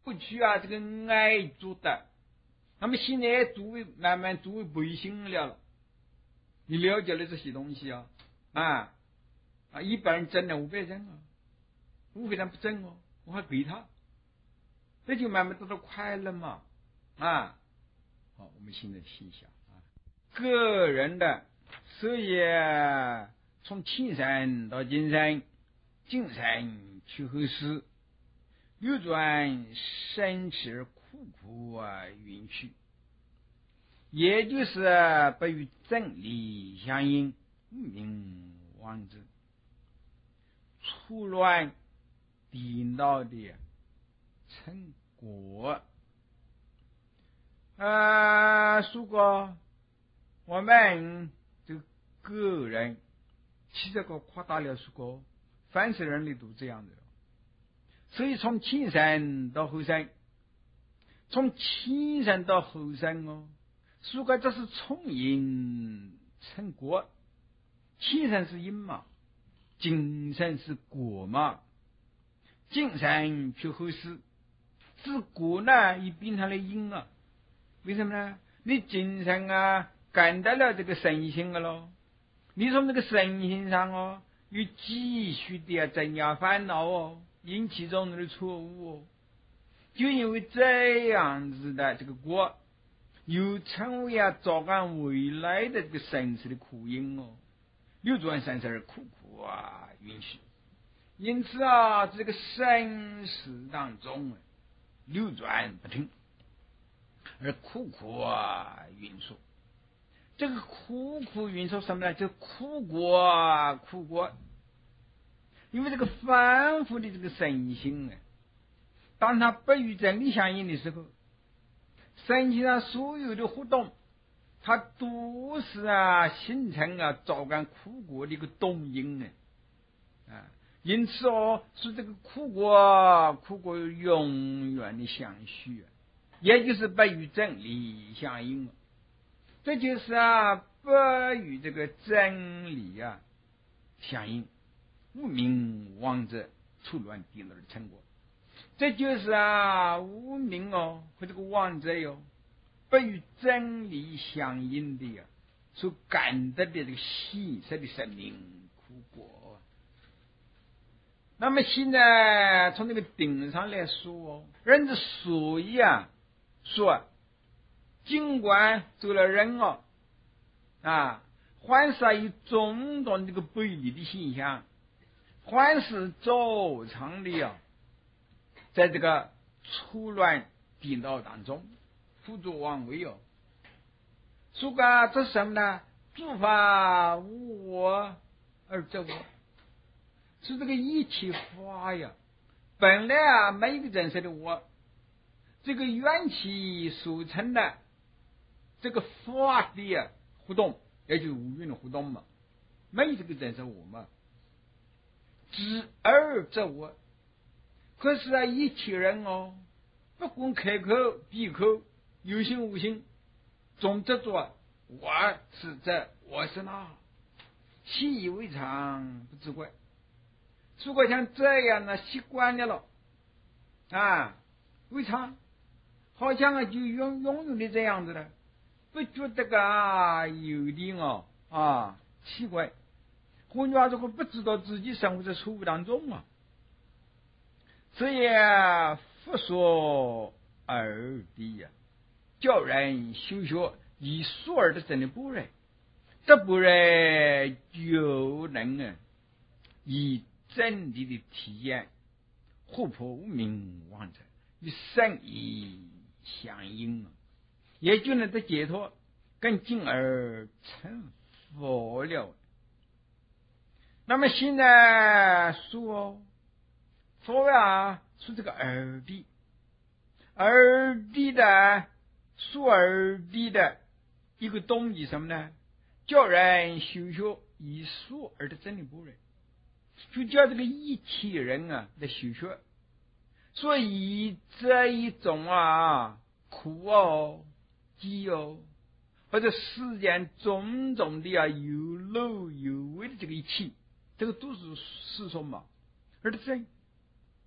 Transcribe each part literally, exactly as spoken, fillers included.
过去啊，这个爱做的，那么现在作为慢慢作为背心了，你了解了这些东西啊，啊啊，一般人挣了五百挣啊，五百人不挣哦，我还给他，这就慢慢得到快乐嘛，啊，好，我们现在细想啊，个人的事业从亲生到今生，今生去后世，流转生持苦苦啊允许，也就是不与真理相应，无名妄之，错乱颠倒的成果。啊，如果我们这个个人，其实个夸大了说过，凡是人类都这样的。所以从前生到后生，从前生到后生哦，如果这是从因成果，前生是因嘛，今生是果嘛，今生去后世，这果呢也变成了因啊。为什么呢？你今生啊感到了这个身心了咯，你从这个身心上哦，又继续的增加烦恼哦，引起众人的错误哦，就因为这样子的这个果，又成为啊早感未来的这个生死的苦因哦，流转生死而苦苦啊允许。因此啊，这个生死当中啊流转不停，而苦苦啊运输。这个苦苦运输什么呢？就苦果苦果。因为这个反复的这个身心啊，当它不与真理相应的时候，身体上所有的活动，它都是啊形成啊早感苦果的一个动因呢啊。因此哦，是这个苦果苦果永远的相续啊，也就是不与真理相应，这就是啊不与这个真理啊相应，无明妄者错乱颠倒的成果。这就是啊无明哦和这个妄者哟、哦、不与真理相应的呀、啊、所感得的这个现实的生命苦果。那么现在从这个顶上来说哦，人之所以啊说，尽管做了人哦啊，还是有种种这个背离的现象，还是照常的啊，在这个错乱颠倒当中胡作妄为哦。所以这是什么呢？诸法无我而则我，是这个一切法呀，本来啊没有一个真实的我，这个缘起所成的这个法的啊活动，也就是无蕴的活动嘛，没有这个真实我嘛，知而则我。可是啊，一切人哦，不管开口闭口，有心无心，总执着我是这，我是那，习以为常，不知怪。如果像这样呢，习惯了了啊，为常，好像啊就永永远的这样子了，不觉得个啊有点哦啊奇怪。换句话说，不知道自己生活在错误当中啊。这也佛说二谛呀，教人修学以所而的真的不然，这不然就能啊以真理的体验，活破无明妄者，与圣意相应啊，也就能得解脱，更进而成佛了。那么现在说佛啊，说这个二谛，二谛的说二谛的一个动机什么呢？叫人修学以所而的真理不然，就叫这个一切人啊来修学，所以这一种啊苦哦、饥哦，或者世间种种的啊有漏有为的这个一切，这个都是世俗嘛，而真。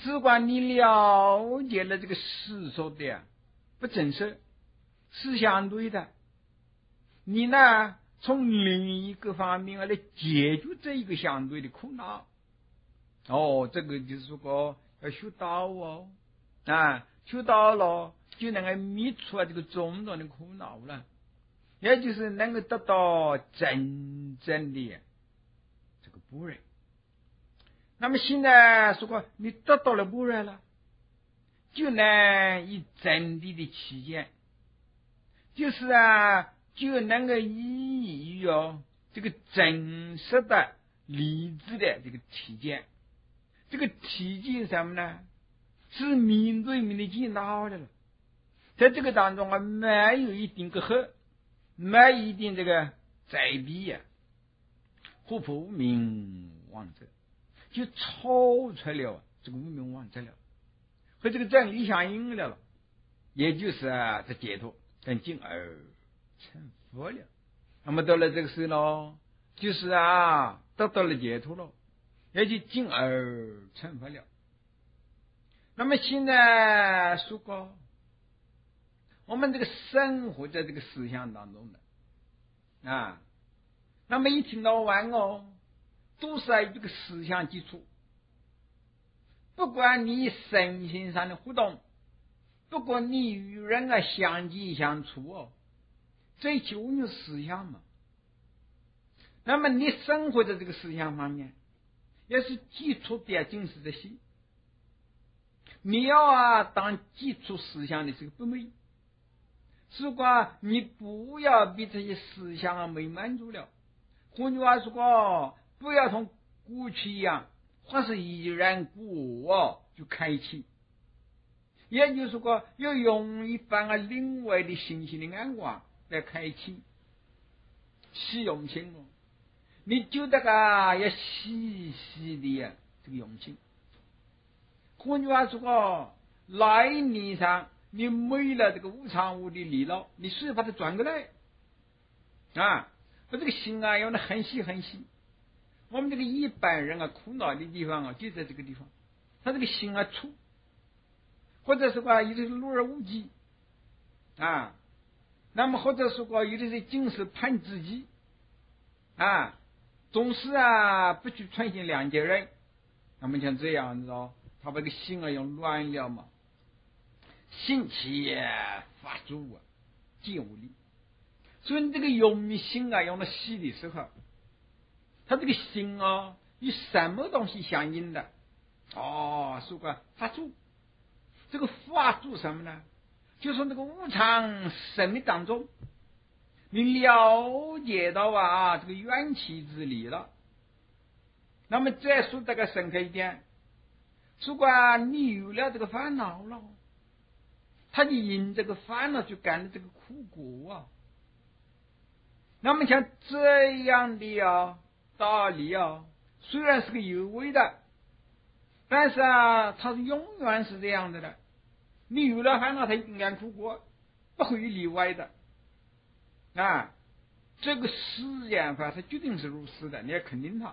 只管你了解了这个世说的啊不真实，是相对的，你呢从另一个方面来解决这一个相对的苦恼。哦，这个就是说要学道哦，啊，学道了就能够灭除这个种种的苦恼了，也就是能够得到真正的这个般若。那么现在说过你得到了般若了，就能以真谛的起见，就是啊，就能够以于哦这个真实的理智的这个体见。这个体见什么呢？是面对面的见到的了，在这个当中啊，没有一定隔阂，没有一定这个在避呀，忽破无明妄者，就超出了这个无明妄者了，和这个真理相应了了，也就是啊，这解脱跟进而成佛了。那么到了这个时候，就是啊，得到了解脱了，也就进而成佛了。那么现在说过，我们这个生活在这个思想当中的啊，那么一听到晚哦，都是在这个思想基础。不管你身心上的互动，不管你与人啊相济相处哦，这就是思想嘛。那么你生活在这个思想方面，也是基础的就是这些。你要啊当基础思想的这个不美，如果你不要被这些思想啊美满足了，换句话说，不要同过去一样，或是依然故我就开启，也就是说要用一番啊另外的新鲜的眼光来开启，是用心哦。你就这个要细细的呀这个用心。换句话说，来年上你没了这个无常无的力了，你是把它转过来啊！我这个心啊，用的很细很细。我们这个一般人啊，苦恼的地方啊，就在这个地方。他这个心啊粗，或者是说有的是入而无极啊，那么或者是说有的是尽是判自己啊，总是啊不去存心谅解人。那么像这样子哦。他把这个心啊用乱了嘛，心气发作啊，尽无力。所以你这个用心啊用的细的时候，他这个心啊与什么东西相应的？哦，说个发作。这个发作什么呢？就是那个无常生命当中，你了解到啊这个缘起之理了。那么再说这个深刻一点。如果你有了这个烦恼了，他就因这个烦恼就干了这个苦果啊。那么像这样的啊道理啊，虽然是个有为的，但是啊，它是永远是这样的的。你有了烦恼，他一定干苦果，不会例外的啊。这个实验法，它决定是如此的，你要肯定它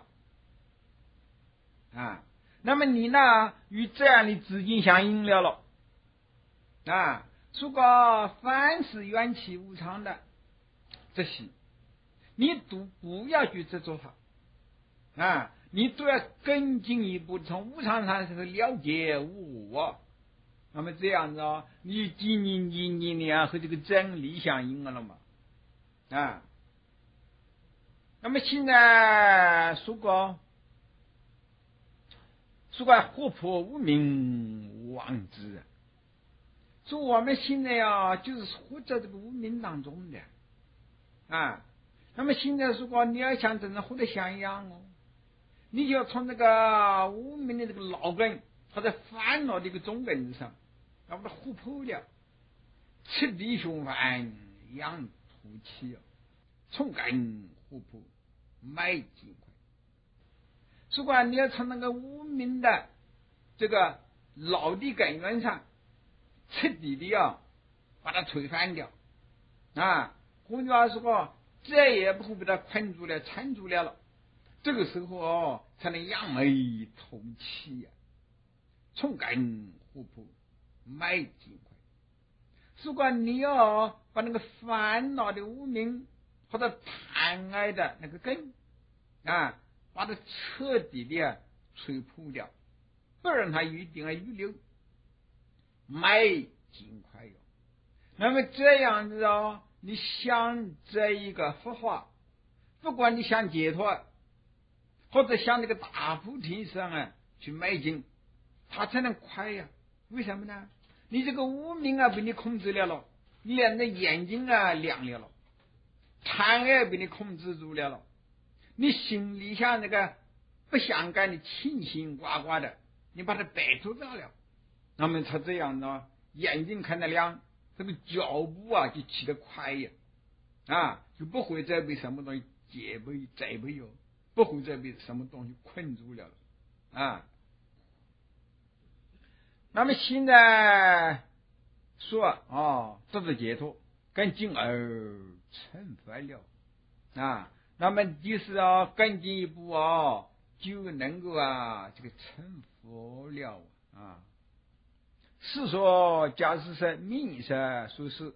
啊。那么你呢与这样的资金相应了了啊，如果凡是缘起无常的这些，你都不要去执着它啊，你都要更进一步从无常上是了解无我。那么这样子哦，你几年几年的啊和这个真理相应了嘛啊。那么现在说过说个活破无明妄之，说我们现在啊，就是活在这个无明当中的啊。那么现在说过你要想真正活得像样哦，你就要从这个无明的这个老根或者烦恼的一个中根上，要把它活破了，彻底循环养土气哦，从根活破，迈进快。如果你要从那个无明的这个老的根源上彻底的要把它推翻掉啊，换句话说，再也不会被它困住了缠住了了，这个时候哦才能扬眉吐气呀、 从根互补，迈尽快。如果你要把那个烦恼的无明或者贪爱的那个根啊，把它彻底的啊吹破掉，不让它一定啊预留，迈尽快哟。那么这样子哦，你想这一个佛法，不管你想解脱，或者向那个大菩提上啊去迈进，它才能快呀。为什么呢？你这个无明啊被你控制了了，你连的眼睛啊亮了了，贪爱被你控制住了了，你心里像那个不相干的清心呱呱的，你把它摆脱掉了，那么它这样呢，眼睛看得亮，这个脚步啊就起得快呀，啊，就不会再被什么东西戒备栽培哟，不会再被什么东西困住了啊。那么现在说哦，得到解脱，更进而成佛了啊。那么就是啊，更进一步啊，就能够啊这个成佛了啊。是说假使是名色说是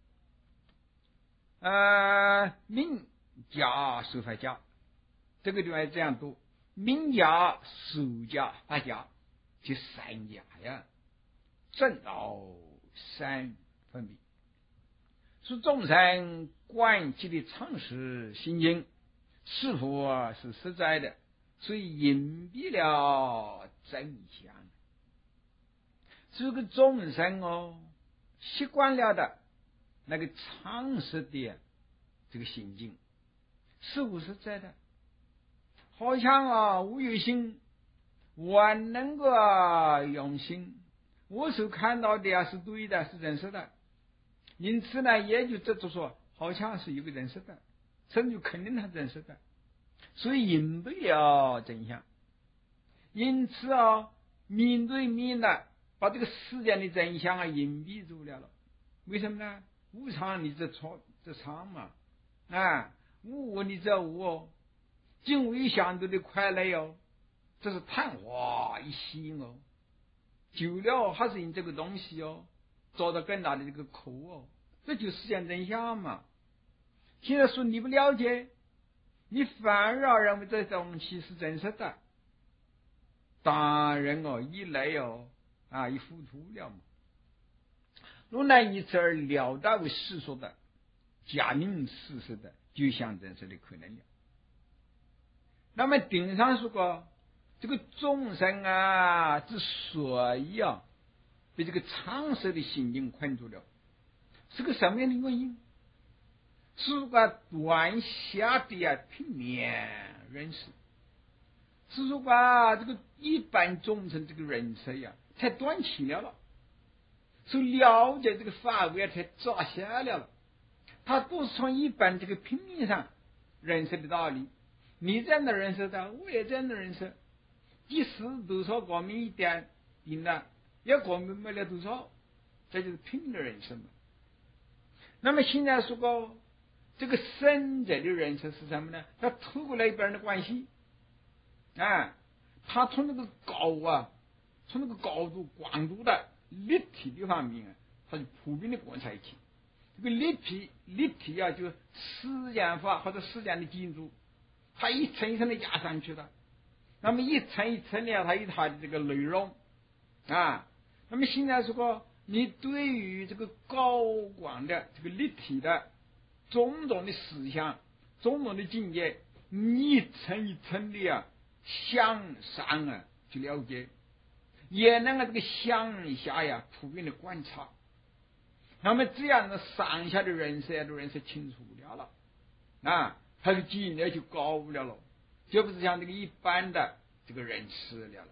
呃名家受法家，这个地方这样读，名家受家法家就三家呀，正道三分别，是众生观其的常识心经是否是实在的，所以隐蔽了真相。这个众生哦，习惯了的那个常识的这个心境是不是在的？好像啊，我有心，我能够用心，我所看到的啊是对的，是真实的，因此呢，也就这就说，好像是有个真实的，甚至肯定它真实的，所以隐蔽了真相。因此啊，面对面的把这个世间的真相啊隐蔽住了了。为什么呢？无常你这常这常嘛啊，无我你这无哦，境为相对的快乐哟，这是昙花一现哦，久了还是因这个东西哦，遭到更大的这个苦哦，这就是世间真相嘛。现在说你不了解，你反而认为这东西是真实的，当然哦，一来哦啊，一糊涂了嘛。若难以此而了达为世说的，假名事实的，就像真实的可能了。那么顶上说过，这个众生啊，之所以啊被这个常识的心境困住了，是个什么样的原因？是个短狭的啊平面认识，是说啊这个一般众生这个认识呀太短浅了了，所以了解这个法围太窄狭了了，他都是从一般这个平面上认识的道理，你这样的认识的，我也这样的认识，即使多少高明一点，赢了也高明不了多少，这就是平面的认识嘛。那么现在说过这个深者的认识是什么呢？他透过了一般人的关系啊，他从那个高啊，从那个高度广度的立体的方面啊，他就普遍的观察一起。这个立体立体啊，就是时间法或者时间的建筑，它一层一层的压上去了，那么一层一层的它有它的这个内容啊。那么现在说过，你对于这个高广的这个立体的种种的思想、种种的境界，你一层一层的啊向上啊去了解，也能够这个向下呀普遍的观察。那么这样的上下的认识呀都认识清楚了了啊，他的境界就高了了，就不是像这个一般的这个认识了了。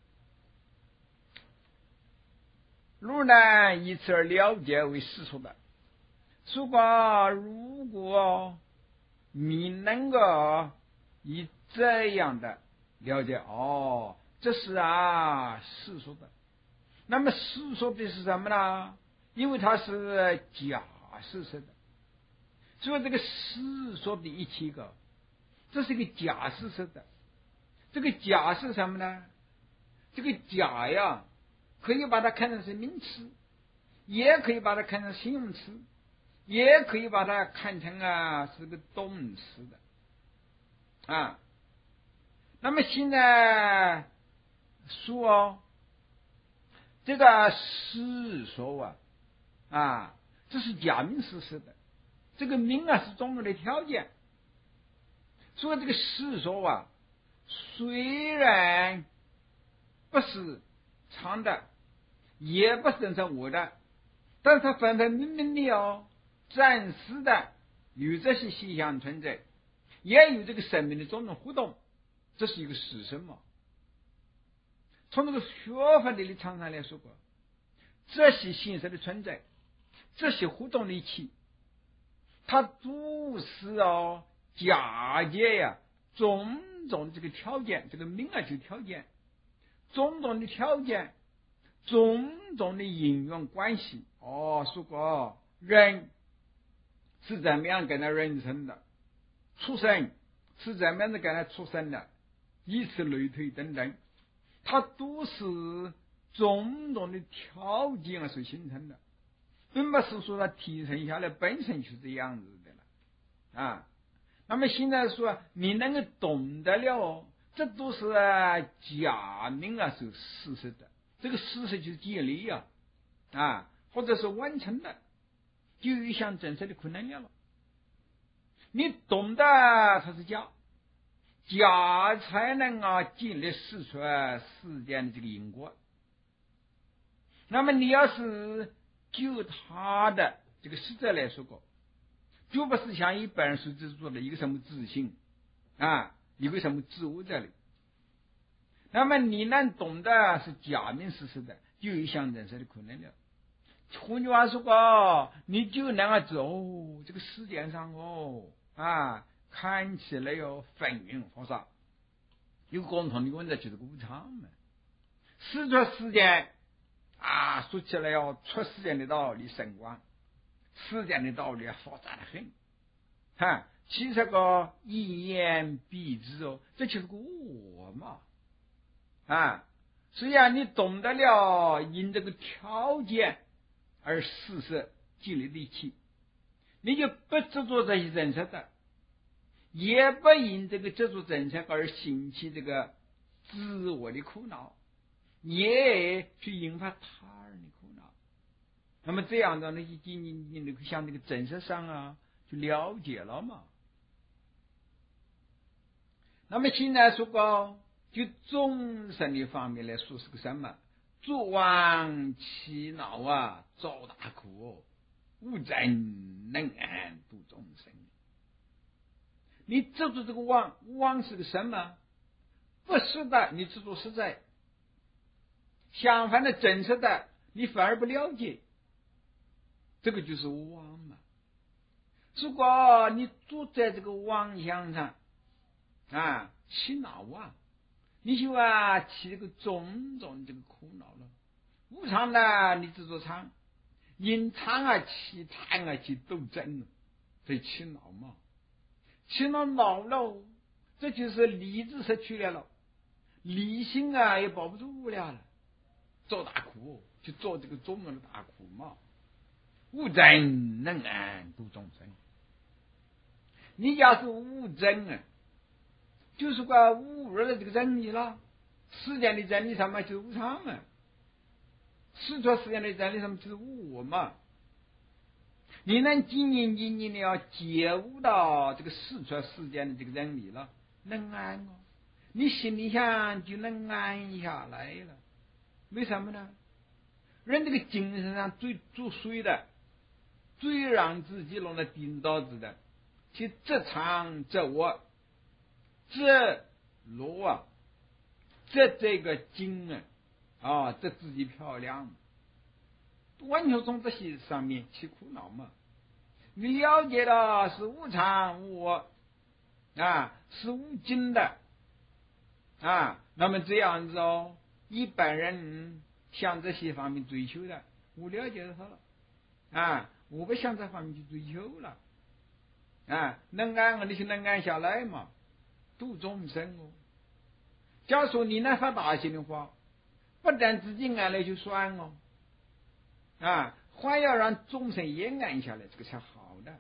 如呢以此而了解为世俗的，如果如果你能够以这样的了解，哦，这是啊世俗的，那么世俗的是什么呢？因为它是假事实的，所以这个世俗的一切个，这是一个假事实的。这个假是什么呢？这个假呀， 可以把它看成是名词，也可以把它看成形容词，也可以把它看成啊是个动词的啊。那么现在说哦，这个实说啊啊，这是假名实施的，这个名啊是中国的条件。所以这个实说啊，虽然不是常的，也不是真正我的，但是它分分明明的哦，暂时的与这些现象存在，也有这个生命的种种互动，这是一个事实嘛。从这个学法的立场上来说过，这些形式的存在，这些互动的一起，它都是哦假借呀种种这个条件，这个名啊就条件，种种的条件，种种的因缘关系。哦，说过人是怎么样跟他人生的，出生是怎么样的跟他出生的，以此类推等等，它都是种种的条件而所形成的，并不是说它提升下来本身就是这样子的了啊。那么现在说你能够懂得了，这都是假名啊是事实的，这个事实就是建立啊啊，或者是完成的，就有一项真实的可能了。你懂得它是假，假才能啊建立事出世间的这个因果。那么你要是就他的这个实则来说过，就不是像一般人所执着的一个什么自信啊，一个什么自我这里。那么你能懂得是假名实施的，就有一项人生的可能了。换句话说过，你就能够知道哦，这个世界上哦啊，看起来有纷纭复杂，有共同的问题就是无常嘛。事出世间啊，说起来要出世间的道理深广，世间的道理复杂的很，哈，其实个一言蔽之哦，这就是个我嘛啊。虽然你懂得了因这个条件而事实建立的起，你就不执着这些人设的，也不因这个执着人设而兴起这个自我的苦恼，也去引发他人的苦恼。那么这样的呢，就仅仅你能向这个真实上啊去了解了嘛。那么现在说过，就众生的方面来说是个什么？作妄起恼啊，遭大苦哦，无真能安度众生。你执着这个妄，妄是个什么？不是的，你执着实在；相反的，真实的，你反而不了解。这个就是妄嘛。如果你坐在这个妄想上啊，起恼啊，你就啊起这个种种这个苦恼了。无常的，你执着常，因常啊起贪啊起斗争了，所以起恼嘛。起恼恼了，这就是理智失去了了，理性啊也保不住了了，做大苦，就做这个中文的大苦嘛。无真能安度众生。你要是无真啊，就是个误入了这个真理了。世间的真理什么就是无常嘛，世出世间的真理什么就是无我嘛。你能仅仅仅仅的要觉悟到这个世出世间的这个真理了，能安哦，你心里想就能安下来了。为什么呢？人这个精神上最作祟的，最让自己弄得颠倒子的，去这场这我这罗啊，这这个精啊啊，这自己漂亮，完全从这些上面起苦恼嘛。你了解了是无常无我啊，是无尽的啊，那么这样子哦，一般人向这些方面追求的，我了解他了啊，我不向这方面去追求了啊，能安啊，你就能安下来嘛，度众生哦。假如说你能发大心的话， 不但自己安了就算哦，啊，还要让众生也安下来，这个才好的。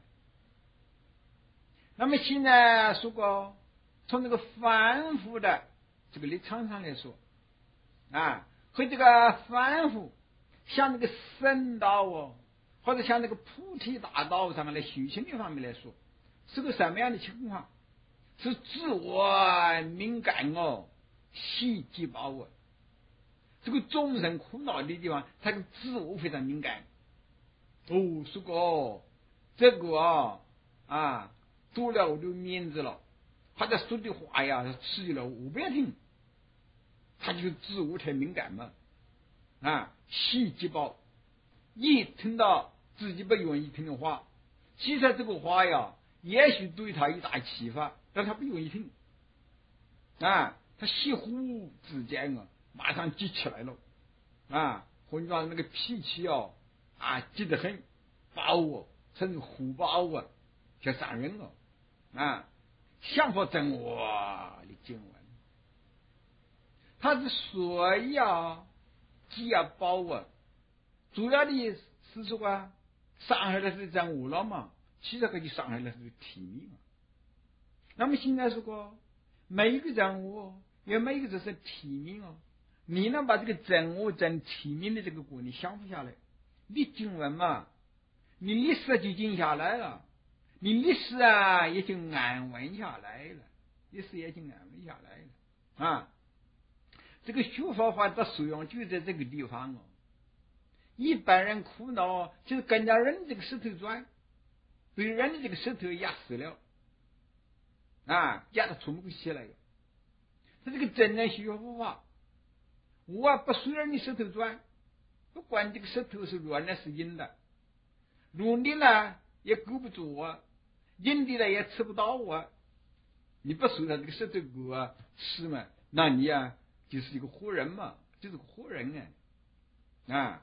那么现在说过，从这个凡夫的这个立场上来说，啊，和这个凡夫像那个神道哦，或者像那个菩提大道上来修行的方面来说，是个什么样的情况？是自我敏感哦，喜极报哦。这个众生苦恼的地方，他的自我非常敏感。哦，说过这个啊啊，读了我的面子了，他在说的话呀，刺激了我不要听，他就自我太敏感嘛，啊，喜极报，一听到自己不愿意听的话，其实这个话呀，也许对他一大启发，但他不愿意听，啊，他喜忽之间啊，马上急起来了，啊，混装那个脾气哦，啊，急得很，暴哦，甚至虎暴啊，就杀人了，啊，想法真我的经文，他之所以啊，急啊暴啊，主要的是说啊，伤害的是真我了嘛，其实可就伤害的是体面嘛。那么现在说过，每一个人物有每一个就是体面哦。你能把这个真我真体面的这个观念想不下来，你经文嘛，你历史就静下来了，你历史啊也就安稳下来了，历史也就安稳下来了啊。这个学佛法的素养就在这个地方哦。一般人苦恼就是跟着人这个石头转，被人的这个石头压死了。啊，压得出不起来了。他这个真正学佛法，我不随着你石头转，不管这个石头是软的是硬的，软的呢也勾不住我，硬的呢也吃不到我。你不随着这个石头狗啊吃嘛，那你啊就是一个活人嘛，就是个活人啊啊。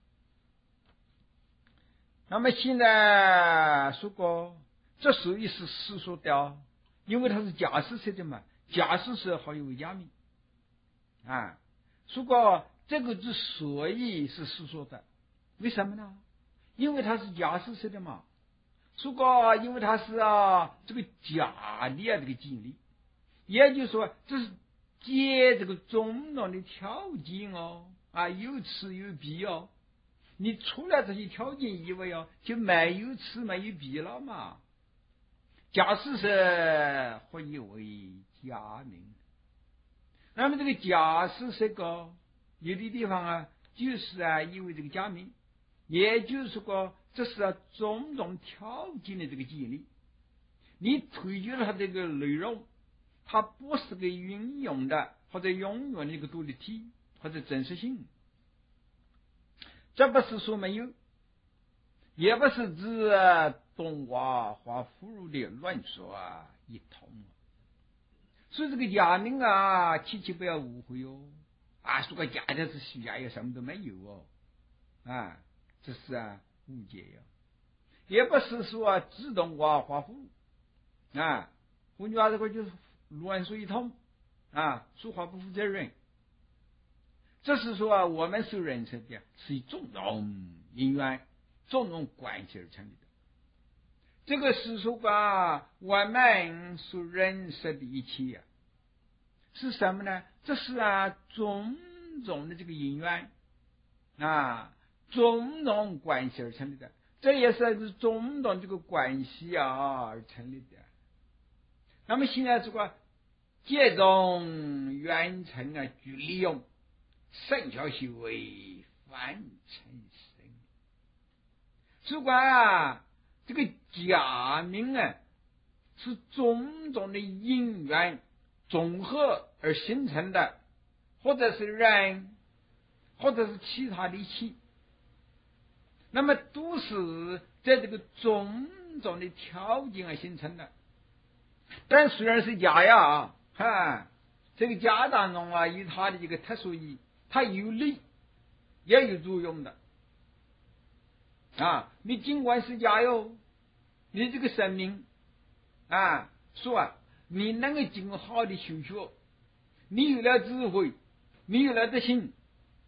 那么现在说过，这属于是世俗的。因为他是假释说的嘛，假释是好有假名啊。说过这个之所以是世说的，为什么呢？因为他是假释说的嘛。说过因为他是啊这个假的啊这个经历，也就是说这是借这个种种的条件哦啊，有此有彼哦。你除了这些条件以外哦，就没有此没有彼了嘛。假释是或以为假名，那么这个假释这个有的地方啊，就是啊，因为这个假名，也就是说这是啊种种条件的这个建立。你推究了它这个内容，它不是个运用的或者永远的一个独立体或者真实性，这不是说没有，也不是指啊动画或俘虏的乱说啊一通。所以这个假名啊，切切不要误会哦。啊，说个假的是虚假，也什么都没有哦。啊，这是啊误解哟。也不是说啊自动化画俘虏啊，换句话这个就是乱说一通啊，说话不负责任。这是说啊，我们所认识的是以种种因缘、种种关系而成立的。这个是说啊，我们所认识的一切啊，是什么呢？这是啊，种种的这个因缘啊，种种关系而成立的。这也是种种这个关系啊而成立的。那么现在这个这种缘成啊，据利用圣教修为凡尘生。如果啊，这个假名啊，是种种的因缘综合而形成的，或者是人，或者是其他的一切，那么都是在这个种种的条件而形成的。但虽然是假呀，哈，这个假当中啊，有它的一个特殊意义，它有利也有作用的啊。你尽管是假哟，你这个生命啊，说啊，你能够经过好的修学，你有了智慧，你有了德行，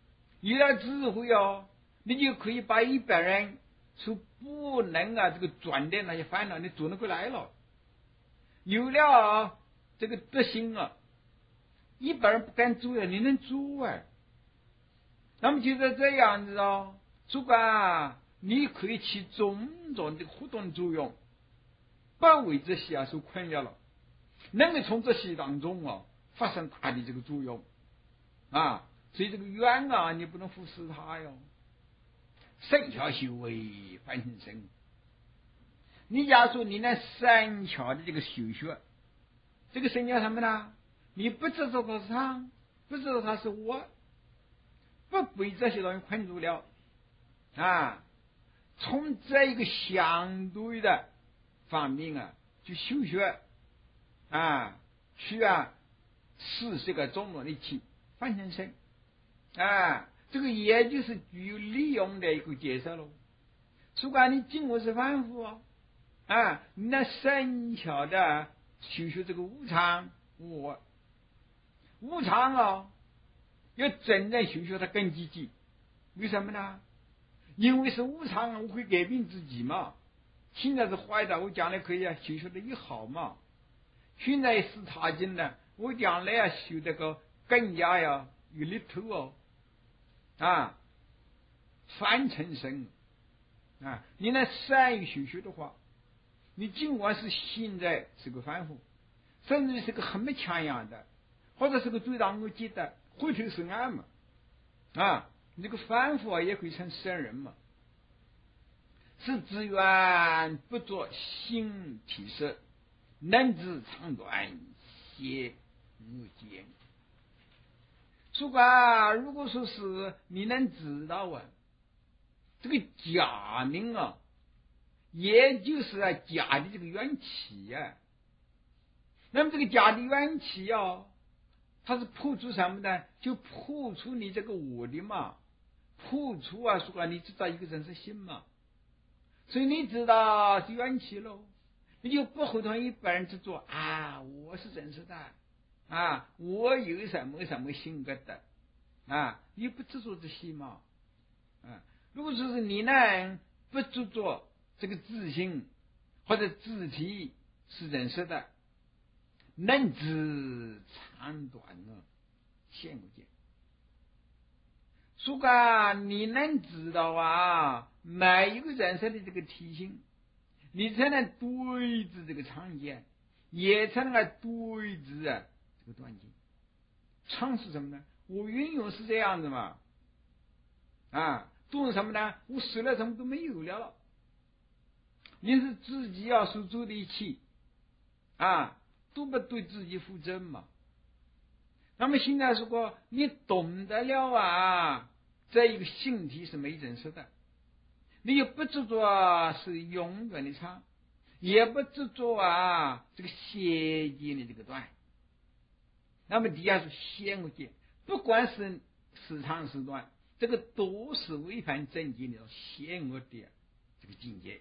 有了智慧哦，你就可以把一般人所不能啊这个转的那些烦恼，你转得过来了。有了啊这个德行啊，一般人不敢做呀，你能做啊。那么就在这样子哦，主管你可以起种种的互动作用，不为这些啊所困扰了，能够从这些当中啊发生大的这个作用啊。所以这个缘啊，你不能忽视它哟。圣巧修为凡尘生，你假如说你那三巧的这个修学，这个神叫什么呢？你不知道它是他，不知道它是我，不被这些东西困住了啊。从这一个相对的方面啊，去修学啊，去啊，是这个种种的气凡尘生啊，这个也就是具有利用的一个介绍喽。不管你经过是反复啊，啊，你那神巧的修学这个无常我无常啊，要真正修学它更积极。为什么呢？因为是无常，我会改变自己嘛。现在是坏的，我将来可以啊修学的越好嘛。现在是差劲的，我将来啊修这个更加呀有力头哦。啊，凡尘生啊，你那善于修学的话，你尽管是现在是个反复，甚至是个很没强样的，或者是个最让我记得回头是岸嘛，啊，你这个反复啊也可以成圣人嘛。是自愿不作心体色，能知长短歇无间。主管，如果说是你能知道啊，这个假名啊，也就是啊假的这个元气啊，那么这个假的元气啊，它是破除什么呢？就破除你这个我的嘛，破除啊，说你知道一个人是心嘛，所以你知道是元气喽，你就不会同一般人去做啊，我是真实的啊，我有什么什么性格的啊，你不执着这些嘛啊。如果说是你呢不执着这个自信或者自体是真实的，能知长短啊，现无见。如果你能知道啊，每一个人生的这个体性，你才能对治这个长见，也才能对治啊这个短见。长是什么呢？我运用是这样子嘛，啊，短什么呢？我死了什么都没有了了。你是自己要所做的一切啊，都不对自己负责嘛。那么现在如果你懂得了啊，这一个性体是没人识的，你也不执着是永远的长，也不执着啊这个邪见的这个短。那么底下是显无见，不管是时长时短，这个都是违反正见的显恶的这个境界。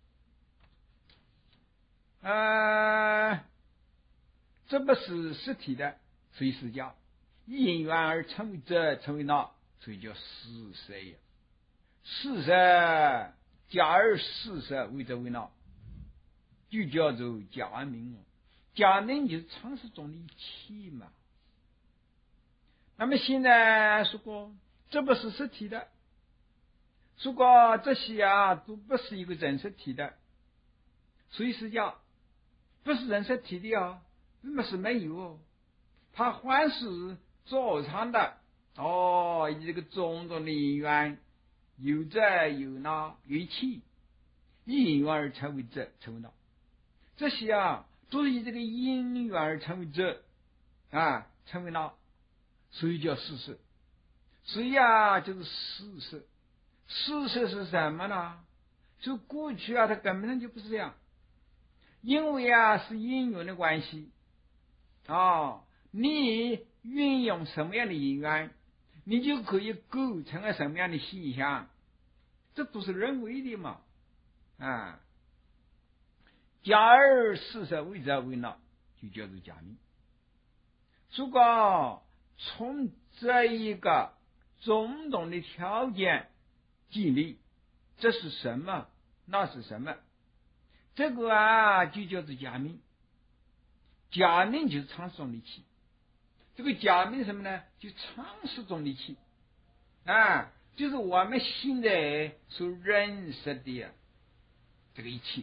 呃，这不是实体的，所以是叫因缘而成为者，成为脑，所以叫事实也。事实假而事实为者为脑，就叫做假名。假名就是常识中的一切嘛。那么现在说过，这不是实体的，说过这些啊都不是一个人实体的，所以是叫不是人实体的啊，那么是没有哦，它还是造成的哦，这个种种的因缘，有这有那有一起，因缘而成为这，成为那，这些啊都是以这个因缘而成为这啊，成为那，所以叫事实。所以啊，就是事实。事实是什么呢？就过去啊，它根本上就不是这样，因为啊是因缘的关系哦，你运用什么样的因缘，你就可以构成了什么样的现象，这都是人为的嘛啊。假而事实为者为脑，就叫做假名。如果从这一个种种的条件激励，这是什么？那是什么？这个啊，就叫做假名。假名就是常识中的气，这个假名什么呢？就常识中的气啊，就是我们现在所认识的、啊、这个一切。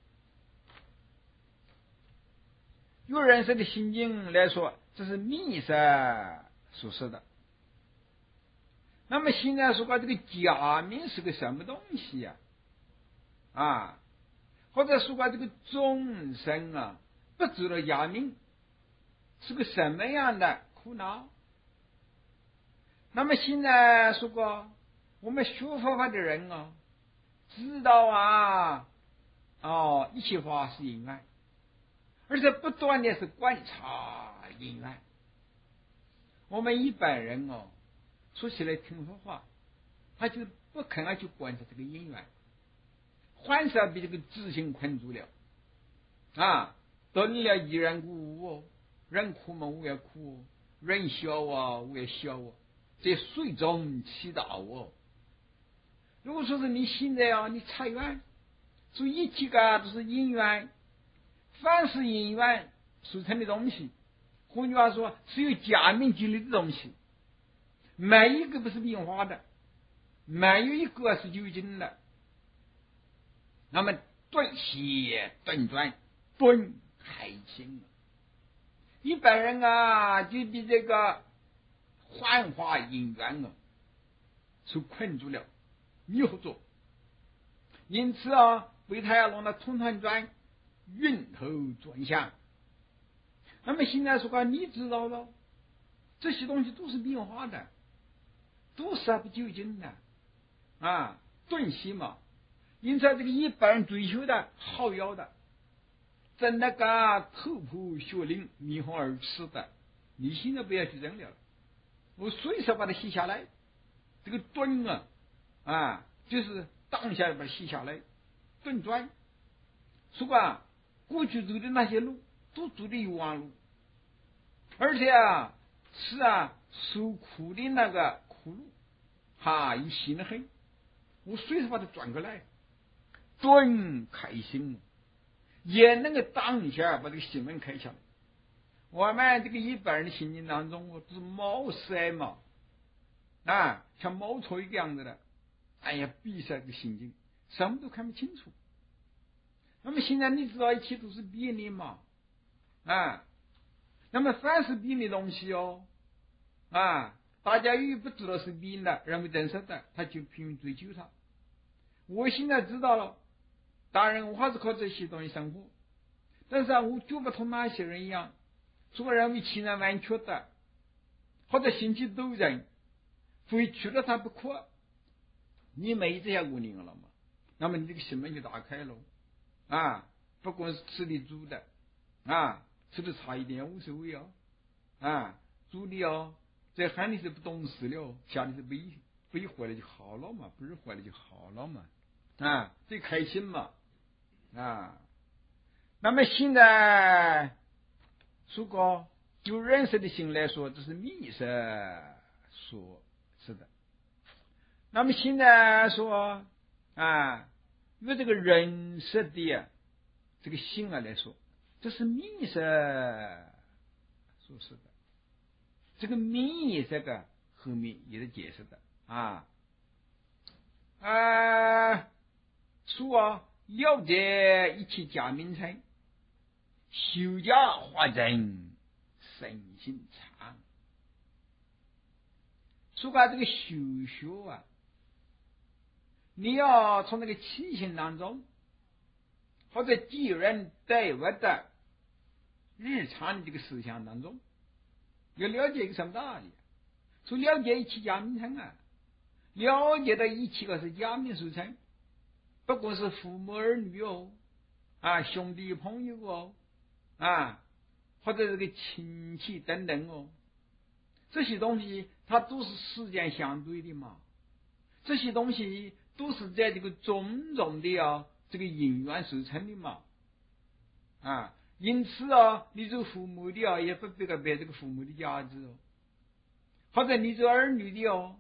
用人生的心境来说，这是密室所说的。那么现在说这个假名是个什么东西呀、啊？啊，或者说这个众生啊，不知道假名是个什么样的苦恼。那么现在说过，我们学佛法的人啊，知道啊，哦，一切法是因缘，而且不断的是观察因缘。我们一般人哦，说起来听佛法，他就不肯要去观察这个因缘，还是要被这个自性困住了啊！顿了依然故无哦，人苦嘛我也苦哦，人笑啊我也笑哦，在水中祈祷哦。如果说是你现在啊，你察缘，所以一切个都是因缘，凡是因缘所成的东西，换句话说，是有假名经历的东西，每一个不是变化的，没有一个是究竟的。那么顿歇顿转顿开心，一般人啊就比这个幻化因缘啊所困住了，迷惑住，因此啊为他要弄得团团转，晕头转向。那么现在说你知道了，这些东西都是变化的，都是不究竟的啊，顿息嘛。因此这个一般人追求的好要的，真的个头破血流面红耳赤的，你现在不要去扔了，我随时把它写下来。这个顿啊啊，就是当下把它写下来，顿转。说过过去走的那些路都走的冤枉路，而且啊是啊受苦的那个苦路哈，一心的很，我随时把它转过来，顿开心，也能够当下把这个心门开下来。我们这个一般人的心境当中，我都是冒塞嘛啊，像冒错一个样子的，哎呀，闭塞这个心境，什么都看不清楚。那么现在你知道一切都是变的嘛啊，那么凡是变的东西哦啊，大家又不知道是变的，认为真实的，他就拼命追求它。我现在知道了，当然我还是靠这些东西生活，但是啊，我就不同那些人一样，说认为千然万确的，或者心气陡然，非去了他不可。你没这些观念了嘛？那么你这个心门就打开了啊！不管是吃的煮的啊，吃的差一点无所谓哦啊，煮的哦，在喊你是不懂事了，下的是背背坏了就好了嘛，不是坏了就好了嘛啊，最开心嘛啊。那么现在如果就认识的心来说，这是密室所是的。那么现在说啊，用这个人识的、啊、这个心啊来说，这是密室所是的。这个密这个后面也是解释的啊啊，说啊，了解一切假名称，修假化真，身心常。说把这个修学啊，你要从那个起心当中，或者济人待物的日常的这个思想当中，要了解一个什么道理？说了解一切假名称啊，了解到一切个是假名所成，不管是父母儿女哦，啊兄弟朋友哦，啊或者这个亲戚等等哦，这些东西它都是时间相对的嘛，这些东西都是在这个种种的啊这个因缘所成的嘛啊，因此啊，你做父母的啊，也不必个摆这个父母的价值哦，或者你做儿女的哦，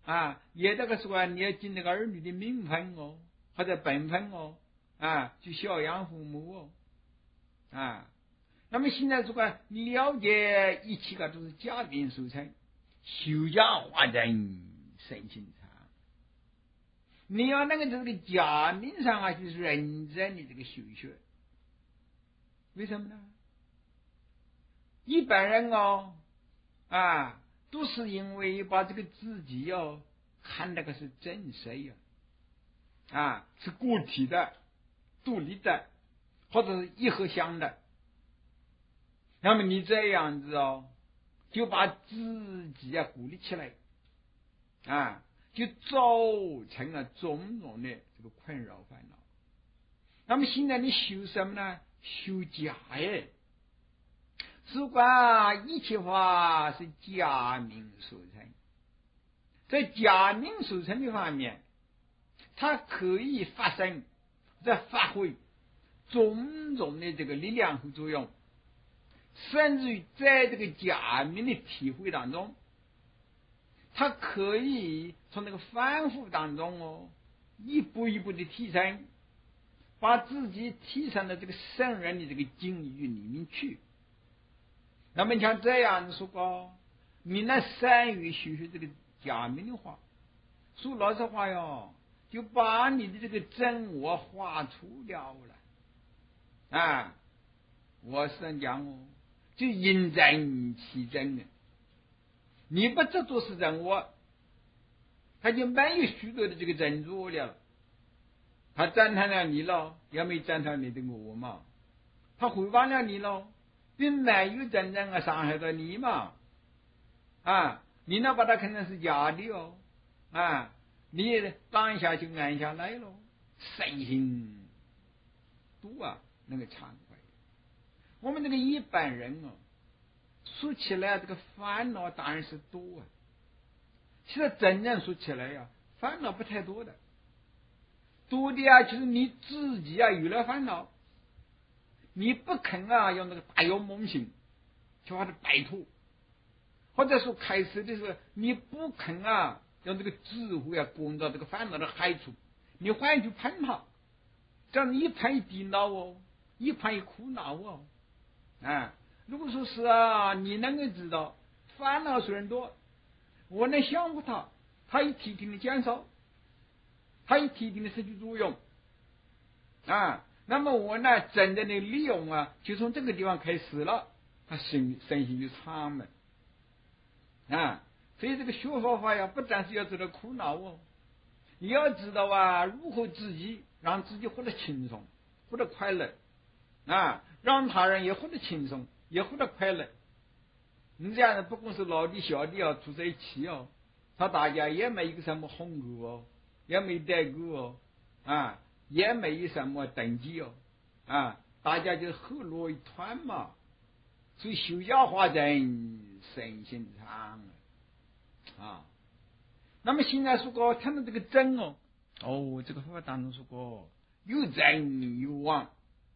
啊，也这个说你要尽那个儿女的名分哦，或者本分哦，啊，去孝养父母哦，啊，那么现在如果你了解一切个都是假名所成，修家化人生心肠，你要那个这个假名上啊，就是认真的这个修学，为什么呢？一般人哦，啊，都是因为把这个自己哦看那个是真实呀，啊，是个体的、独立的，或者是一合相的。那么你这样子哦，就把自己啊鼓励起来，啊，就造成了种种的这个困扰烦恼。那么现在你修什么呢？修假耶。如果一切法是假名所成，在假名所成的方面，它可以发生在发挥种种的这个力量和作用，甚至于在这个假名的体会当中，它可以从那个反复当中哦，一步一步的提升，把自己提升到这个圣人的这个境遇里面去。那么像这样说过，你那善于学学这个假名的话，说老实话哟，就把你的这个真我画出了了啊！我是讲哦，就因真其真的，你不执着是真我，他就没有许多的这个真我了。他赞叹了你了，也没赞叹你的我嘛；他回谤了你了，并没有真正啊伤害到你嘛。啊，你那把它看成是假的哦，啊，你当下就按下来了，身心多啊，那个畅快。我们这个一般人哦，说起来这个烦恼当然是多啊。其实真正说起来呀、啊，烦恼不太多的，多的啊，就是你自己啊有了烦恼，你不肯啊用那个大勇猛性去把它摆脱。或者说开始的时候，你不肯啊，用这个智慧啊，攻到这个烦恼的害处，你反而去喷它，这样一喷一跌倒哦，一喷一苦恼哦，啊，如果说是啊，你能够知道烦恼虽然多，我能降服它，它一体体的减少，它一体体的失去作用，啊，那么我呢，真正的利用啊，就从这个地方开始了，它身身心就畅了。啊，所以这个学佛法呀，不但是要知道苦恼哦，你要知道啊，如何自己让自己活得轻松，活得快乐，啊，让他人也活得轻松，也活得快乐。你这样的不光是老的小的要住在一起哦，他大家也没有什么鸿沟哦，也没代沟哦，啊，也没有什么等级哦，啊，大家就和乐一团嘛。所以修家化人身心畅啊。那么现在说过谈到这个真哦，哦，这个佛法当中说过有真有妄。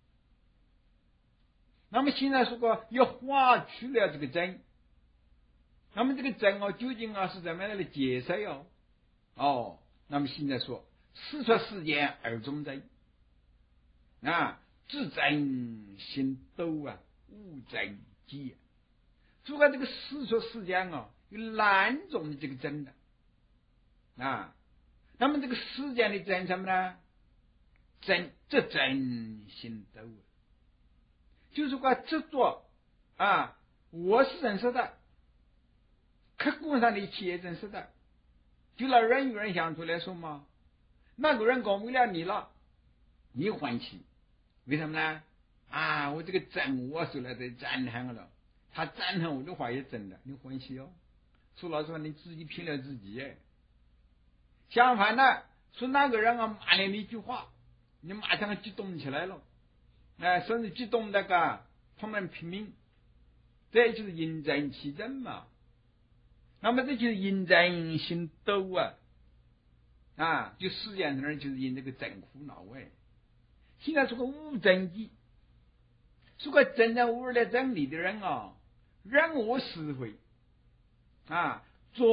那么现在说过要化去了这个真，那么这个真哦，究竟啊是怎么样的解释哟？哦，那么现在说四出世间二种真啊，自真心斗啊，无真机。除了这个世俗世间啊，有两种的这个真的啊。那么这个世间的真什么呢？真这真心斗，就是说执着啊，我是真实的，客观上的一切也真实的。就拿人与人相处来说嘛，那个人恭维了你了，你欢喜，为什么呢？啊，我这个真我说来的赞叹了。他赞叹我的话也真的，你欢喜哦。说老实话，你自己骗了自己哎。相反的，说那个人啊骂了你一句话，你马上激动起来了，哎、呃，甚至激动那个他们拼命，这就是因真其真嘛。那么这就是因真心斗啊，啊，就世间上就是因这个真苦恼哎。现在说个无真机，说个真正悟了真理的人啊。任何思维啊，种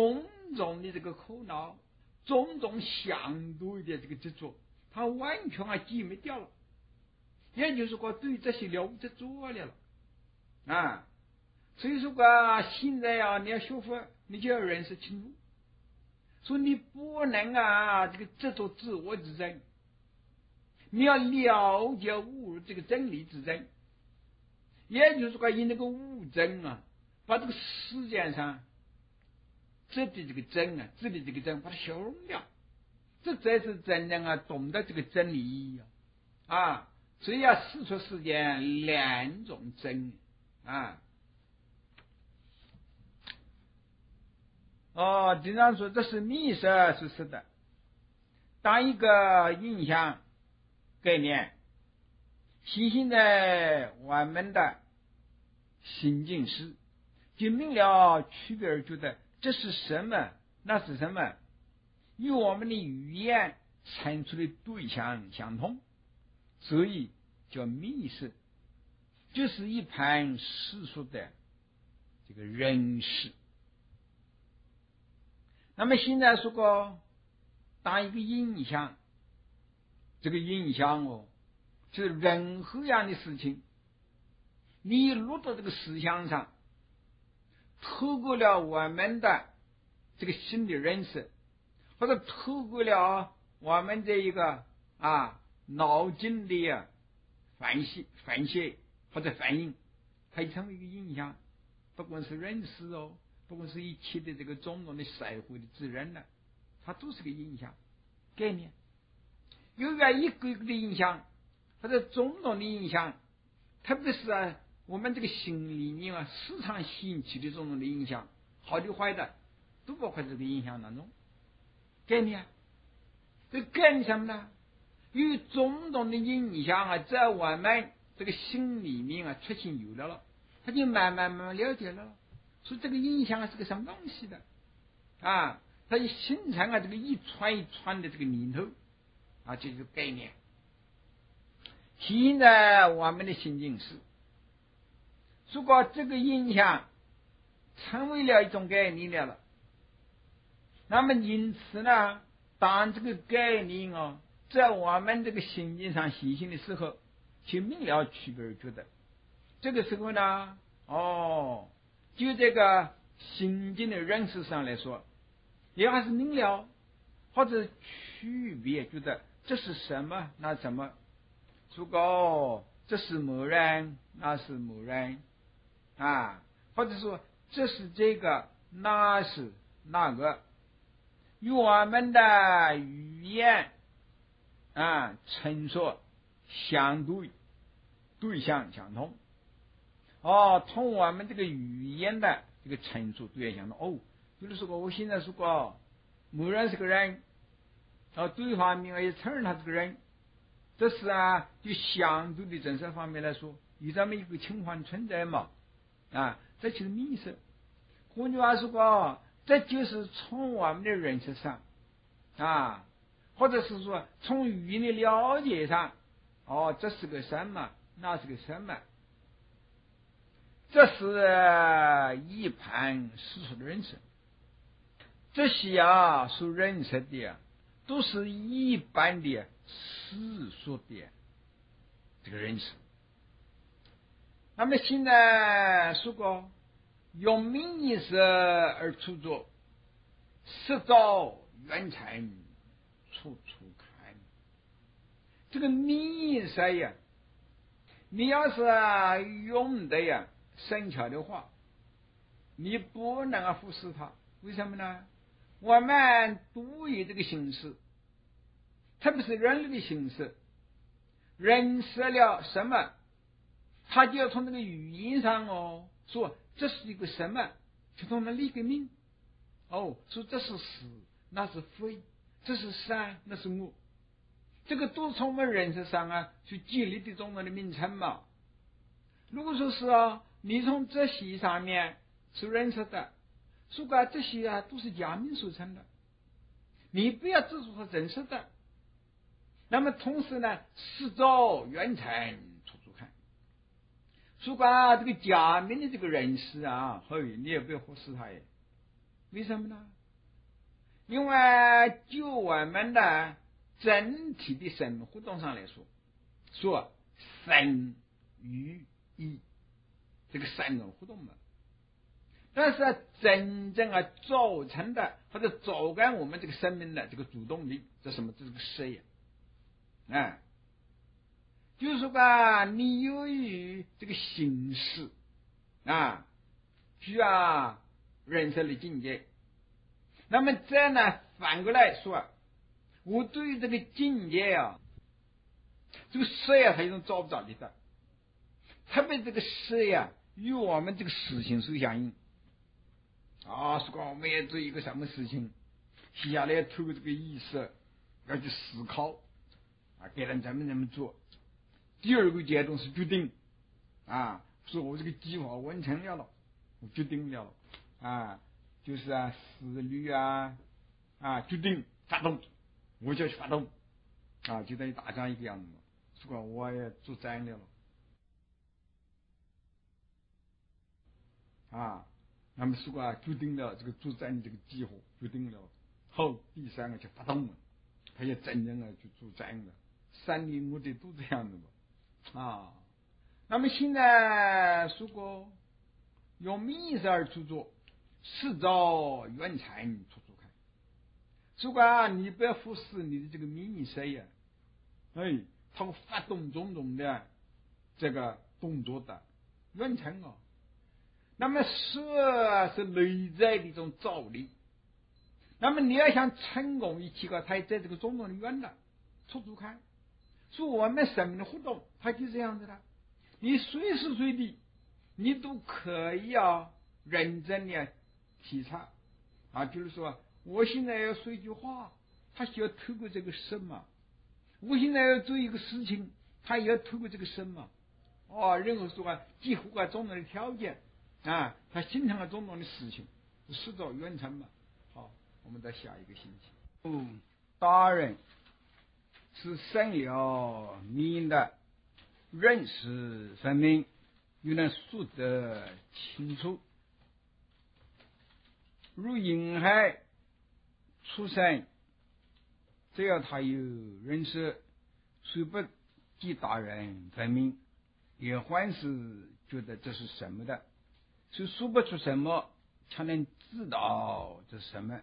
种种的这个苦恼，种种相对的这个执着，他完全啊击灭掉了。也就是说，对这些了无执着了了啊。所以说啊，现在啊，你要学佛，你就要认识清楚，说你不能啊，这个执着自我之真，你要了解悟这个真理之真。也就是说，以那个悟真啊，把这个世界上这的这个真啊，这的这个真，把它消融掉，这才是真正啊懂得这个真理啊。啊，所以要四出世间两种真啊。哦，经常说这是密色是是的，当一个印象概念形成在我们的心境时，就明了区别而觉得这是什么，那是什么，与我们的语言陈述的对象相同，所以叫密色，就是一盘世俗的这个认识。那么现在说过，当一个印象，这个印象哦，就是任何样的事情，你落到这个思想上，透过了我们的这个心理认识，或者透过了我们这一个啊脑筋的啊反射、反射或者反应，它成为一个印象，不管是认识哦。不管是一切的这个种种的社会的自然呢，它都是个影响概念。由于一个一个的影响，或者种种的影响，特别是啊，我们这个心里面啊，时常兴起的种种的影响，好的坏的，都包括这个影响当中。概念，这概念什么呢？由于种种的影响啊，在我们这个心里面啊出现有了了，他就慢慢慢慢了解了。所以这个印象啊是个什么东西的啊？它就形成啊这个一串一串的这个念头啊，这就是概念。现在我们的心境是，如果这个印象成为了一种概念了，那么因此呢，当这个概念啊在我们这个心境上显现的时候，就明了区别而觉得，这个时候呢，哦。就这个心境的认识上来说，也还是明了，或者区别，觉得这是什么，那什么，如果这是某人，那是某人啊，或者说这是这个，那是那个，与我们的语言啊陈述相对，对象相同。哦，同我们这个语言的这个陈述对象的哦，比如说我现在说过某人是个人，哦，对方面也承认他是个人，这是啊，就相对的真实方面来说，有这么一个情况存在嘛？啊，这就是密色。换句话说过，这就是从我们的认识上啊，或者是说从语言的了解上，哦，这是个什么，那是个什么。这是一盘世俗的认识，这些啊所认识的啊，都是一般的世俗的这个认识。那么现在说过，用名意识而出作，实照原尘处处看。这个名意识呀，你要是用的呀深巧的话，你不能忽视它。为什么呢？我们都有这个形式，特别是人类的形式，认识了什么，他就要从这个语言上哦说这是一个什么，就从那立个名哦，说这是是，那是非，这是善，那是恶，这个都是从我们认识上啊去建立的种种的名称嘛。如果说是啊，你从这些上面所认识的，如果这些啊都是假名所成的，你不要执着它真实的。那么同时呢，实照原尘处处看。如果啊这个假名的这个认识啊，嘿，你也不要忽视它耶。为什么呢？ 因为就我们的整体的生活动上来说，说生与义这个三种互动嘛。但是、啊、真正啊造成的或者走干我们这个生命的这个主动力，这什么？这是个事业，啊，就是说吧，你由于这个形式啊，需要人生的境界。那么这呢，反过来说，我对于这个境界啊，这个事业它有种找不着的的，特别这个事业啊，与我们这个实行是相应。啊，说我们要做一个什么事情，下来要透过这个意识要去思考啊，该人怎么怎么做。第二个阶段是决定啊，说我这个计划完成了了，我决定了啊，就是啊思虑啊啊决定发动，我就要去发动啊，就等于打仗一个样子嘛。说我也做战略了啊。那么如果啊决定了这个作战的这个计划，决定了后，第三个就发动了，他也真正的去作战了。三年我得都这样的吧啊。那么现在如果用密实而出作，是照远产出出看。如果啊你不要忽视你的这个密实呀，哎，他会发动种种的这个动作的远产啊。那么色是内在的一种造力，那么你要想成功一起个，它在这个种种的远的出出看。所以我们生命的活动它就这样子的，你随时随地你都可以啊认真的体察啊，就是说我现在要说一句话，它需要透过这个什么，我现在要做一个事情，它也要透过这个什么哦，任何说啊几乎啊种种的条件啊，它形成了种种的事情，是照远程嘛。好，我们再下一个星期。嗯，大人是生了命的，认识分明，又能说得清楚。如婴孩出生，只要他有认识，虽不及大人分明，也还是觉得这是什么的。是说不出什么，才能知道这是什么。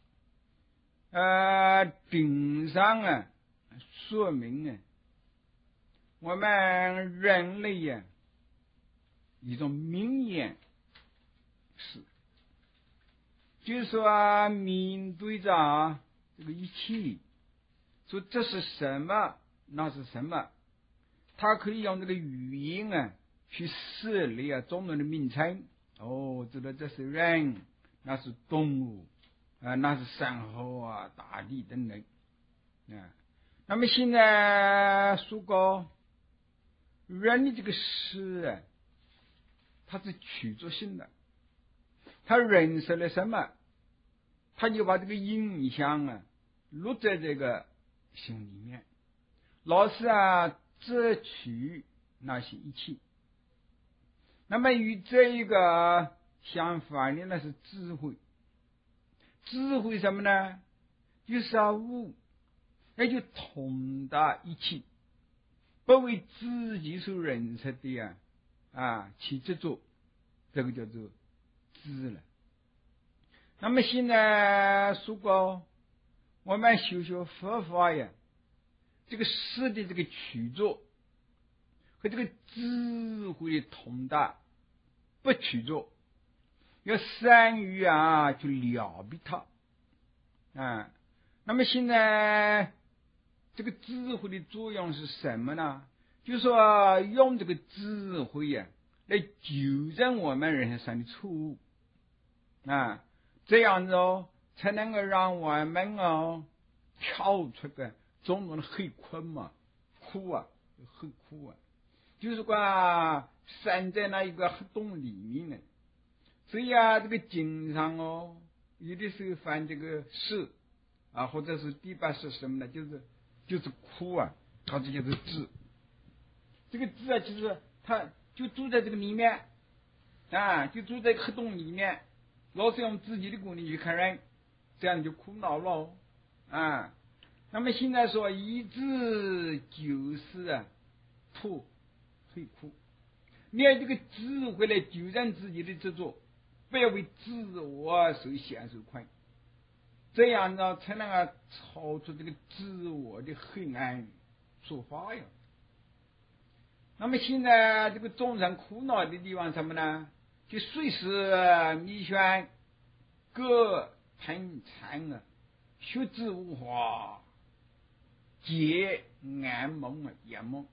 呃，顶上啊，说明啊，我们人类呀、啊，一种名言是，就是说、啊、面对着、啊、这个一切，说这是什么，那是什么，他可以用这个语音啊去设立啊种种的名称。哦，知道这是人，那是动物啊，那是山河啊、大地等等啊。那么现在说过，人的这个事啊，它是曲折性的，他认识了什么，他就把这个影响啊录在这个心里面，老是啊遮取那些一切。那么与这一个相反的，那是智慧。智慧什么呢？就是啊悟，也就通达一切，不为自己所认识的啊啊去执着，这个叫做智了。那么现在说过，我们修学佛法呀，这个事的这个曲折和这个智慧的通达，不曲折，要善于啊去了别它啊。那么现在这个智慧的作用是什么呢？就是说用这个智慧呀、啊、来纠正我们人生的错误啊，这样子哦才能够让我们哦跳出个种种的黑困嘛，苦啊，很苦啊，就是说山在那一个黑洞里面呢。所以啊，这个经常哦，有的时候犯这个事啊，或者是第八是什么呢？就是就是苦啊，它这就是智。这个智啊，其实它就住在这个里面啊，就住在黑洞里面，老是用自己的观念去看人， 这样就苦恼了啊。那么现在说一直就是啊苦最苦，你要这个智慧来纠正自己的执着，不要为自我受限受困，这样呢才能啊超出这个自我的黑暗说法呀。那么现在这个众生苦恼的地方什么呢？就随时迷眩，各喷残啊，学知无华，皆暗蒙啊眼蒙。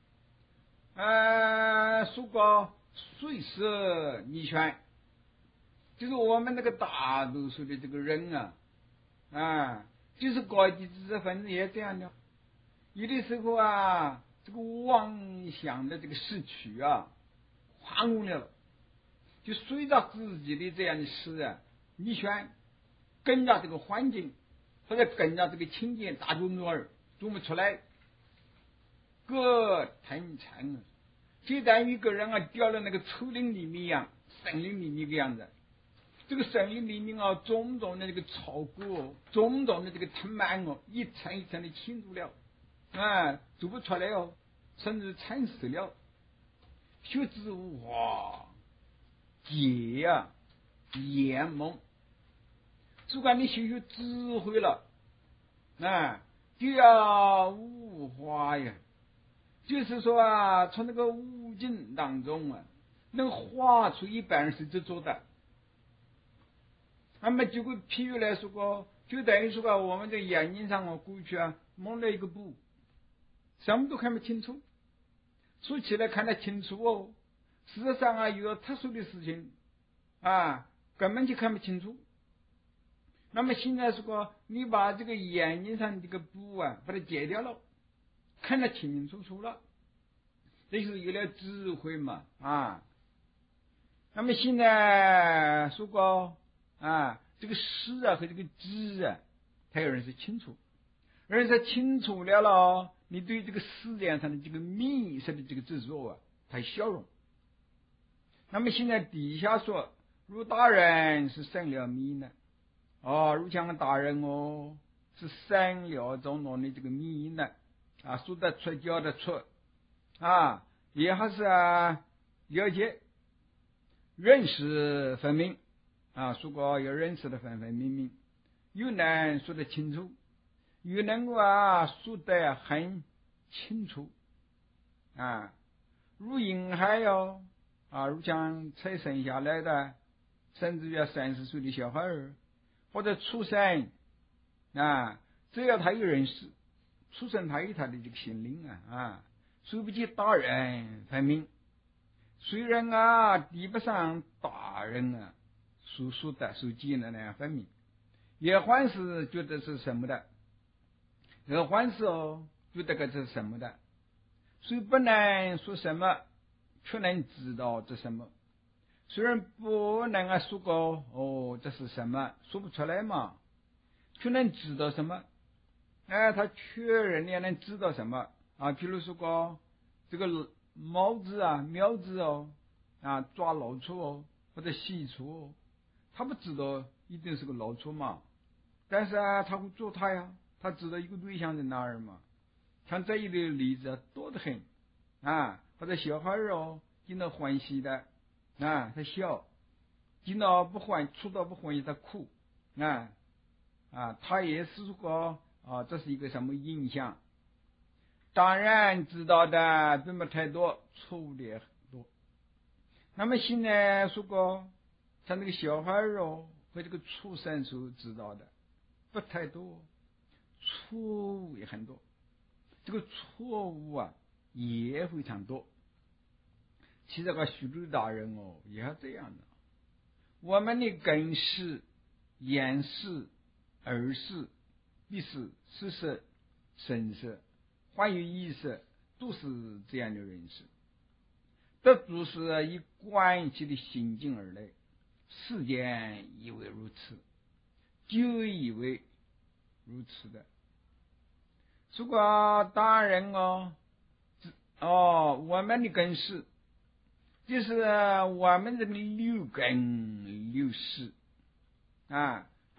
呃，说过随时迷眩，就是我们那个大多数的这个人啊，啊，就是高级知识分子也这样的，有的时候啊，这个妄想的这个逝去啊，荒芜了，就随着自己的这样的事啊迷眩，跟着这个环境或者跟着这个情境大众nur儿做不出来，各腾残啊，就等于一个人啊掉到那个丛林里面一样，森林里面的样子。这个森林里面啊，种种的这个草菇，种种的这个藤蔓哦，一层一层的侵入了，啊，走不出来哦，甚至惨死了。学知无华，皆啊眼蒙。如果你学学智慧了，啊，就要无华呀。就是说啊，从那个无境当中啊，能画出一半是执着的。那么就个譬如来说个，就等于说个我们在眼睛上啊，过去啊蒙了一个布，什么都看不清楚。说起来看得清楚哦，事实上啊有特殊的事情啊，根本就看不清楚。那么现在说个，你把这个眼睛上这个布啊，把它解掉了，看得清清楚楚了，这就是有了智慧嘛啊。那么现在说过啊，这个识啊和这个知啊，他要认识清楚，认识清楚了了，你对这个思想上的这个迷失的这个执着啊，它消融。那么现在底下说，如大人是生了迷呢，哦，如像大人哦是生了中中的这个迷呢，啊，说得出教得出啊，也还是啊了解认识分明啊，说过要认识的分分明明，又能说得清楚，又能够啊说得很清楚啊，如婴孩哟啊，如像才生下来的，甚至于三十岁的小孩儿或者出生啊，只要他有认识，出生他有他的这个心灵啊啊，说不及大人分明。虽然啊比不上大人啊所说的所见的那样分明，也还是觉得是什么的，也还是哦觉得这是什么的，虽不能说什么，却能知道这什么。虽然不能啊说过哦这是什么，说不出来嘛，却能知道什么。哎，他确认也能知道什么啊？比如说过这个猫子啊、苗子哦，啊，抓老鼠哦，或者洗鼠哦，他不知道一定是个老鼠嘛，但是啊，他会捉它呀，他知道一个对象在哪儿嘛。像这一类例子、啊、多得很啊，或者小孩哦，见到欢喜的啊，他笑；见到不欢，触到不欢喜，他哭啊啊，他也是说啊，这是一个什么印象？当然知道的并不太多，错误的也很多。那么现在说过，像这个小孩哦和这个畜生所知道的不太多，错误也很多，这个错误啊也非常多。其实个许多大人哦也是这样的，我们的根识、眼识、耳识、鼻识、舌识、身识，还有意识，都是这样的认识，这都是以关系的心境而来。世间以为如此，就以为如此的。如果大人哦哦，我们的根识就是我们这个六根六识啊，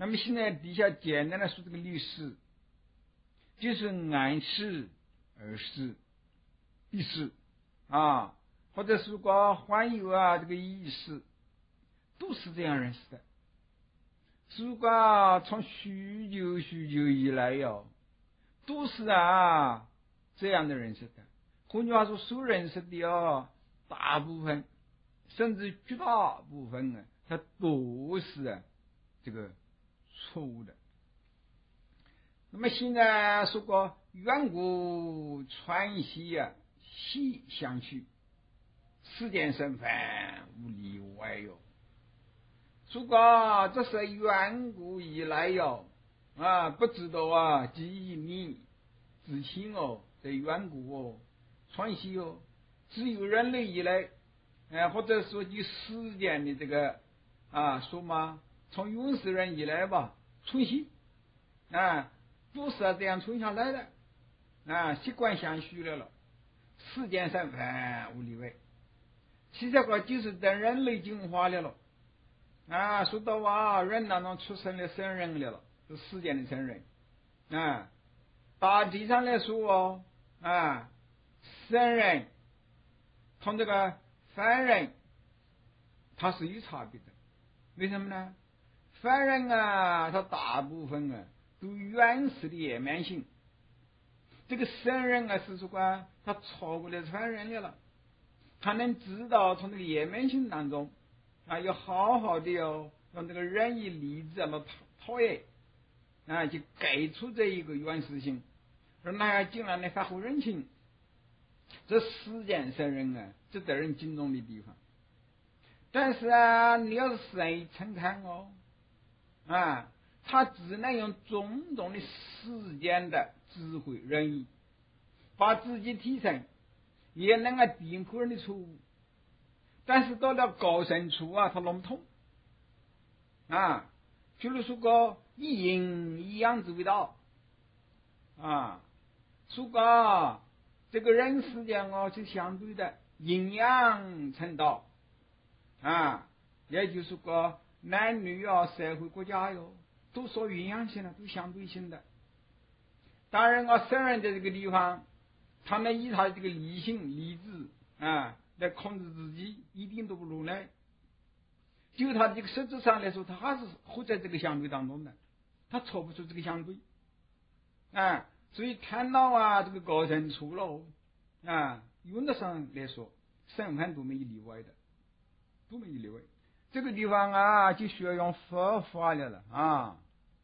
那么现在底下简单的说这个律诗，就是按时而事必事啊，或者是说还有啊这个意思，都是这样认识的。如果从许久许久以来哟，都是啊这样的认识的。换句话说，所认识的哦，大部分甚至绝大部分啊，它都是啊这个错误的。那么现在说过远古传习啊，习相续，世间生凡无例外哟。如果这是远古以来哟啊，不知道啊，记忆你自信哦，在远古哦，传习哦，只有人类以来，哎，或者说以时间的这个啊说嘛，从原始人以来吧，传习啊，都是这样传下来的啊，习惯相续了了，世间生凡无例外。其实个就是等人类进化了了。啊，说到啊，人当中出生的圣人来了，是世间的圣人啊。大体上来说哦，啊，圣人同这个凡人，他是有差别的。为什么呢？凡人啊，他大部分啊都原始的野蛮性。这个圣人啊，是说啊，他超过了凡人了，他能知道从这个野蛮性当中。啊，要好好的哟，用这个仁义礼智来讨厌啊，去改出这一个原始性，而那样尽量的发挥人情，这世间圣人啊，值得人敬重的地方。但是啊，你要是谁称赞哦，啊，他只能用种种的世间的智慧仁义，把自己提升，也能够颠覆人的错误。但是到了高深处啊，他弄不通啊。譬如说个一阴一阳之谓道啊，说个这个人世间哦是相对的阴阳成道啊，也就是说男女啊、社会国家哟，都说阴阳性的，都相对性的。当然啊，圣人在这个地方，他们以他这个理性、理智啊。来控制自己，一点都不如来。就他这个实质上来说，他还是活在这个相对当中的，他抽不出这个相对啊。所以谈到啊这个高深处了啊，原则上来说，圣凡都没有例外的，都没有例外。这个地方啊，就需要用佛法了了啊。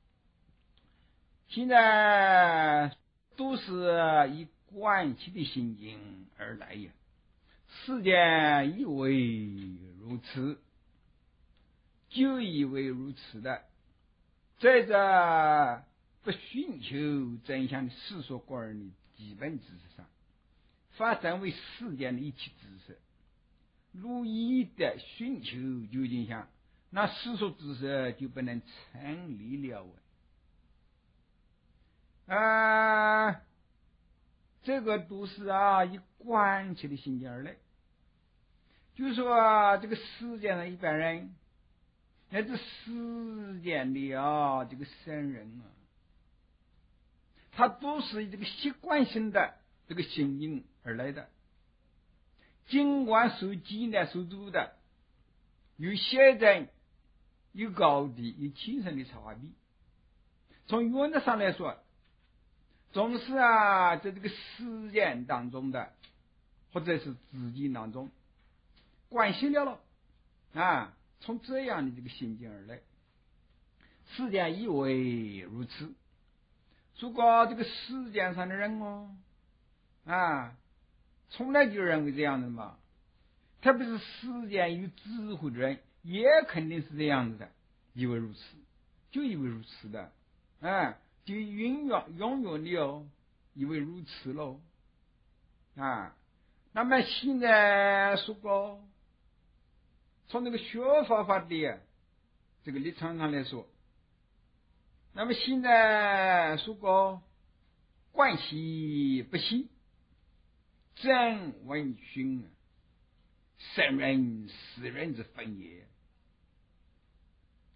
现在都是以观其的心境而来呀。世间以为如此，就以为如此的，在这不寻求真相的世俗观人的基本知识上，发展为世间的一切知识，如意的寻求究竟相，那世俗知识就不能成立了啊。这个都是啊以观其的心境而来。就是说啊，这个世间的一般人，乃至世间的啊这个圣人啊，他都是以这个习惯性的这个心境而来的。尽管受艰难受阻的，有显在有高低有轻深的差别。从原则上来说，总是啊在这个实践当中的，或者是自己当中关系了了啊，从这样的这个心境而来，世间以为如此。如果这个世界上的人哦啊，从来就认为这样的嘛，特别是世间有智慧的人，也肯定是这样子的，以为如此，就以为如此的啊。就永远永远的哦，以为如此喽啊。那么现在说过，从这个学佛法的这个立场上来说，那么现在说过关系不息，真问讯，圣人世人之分也。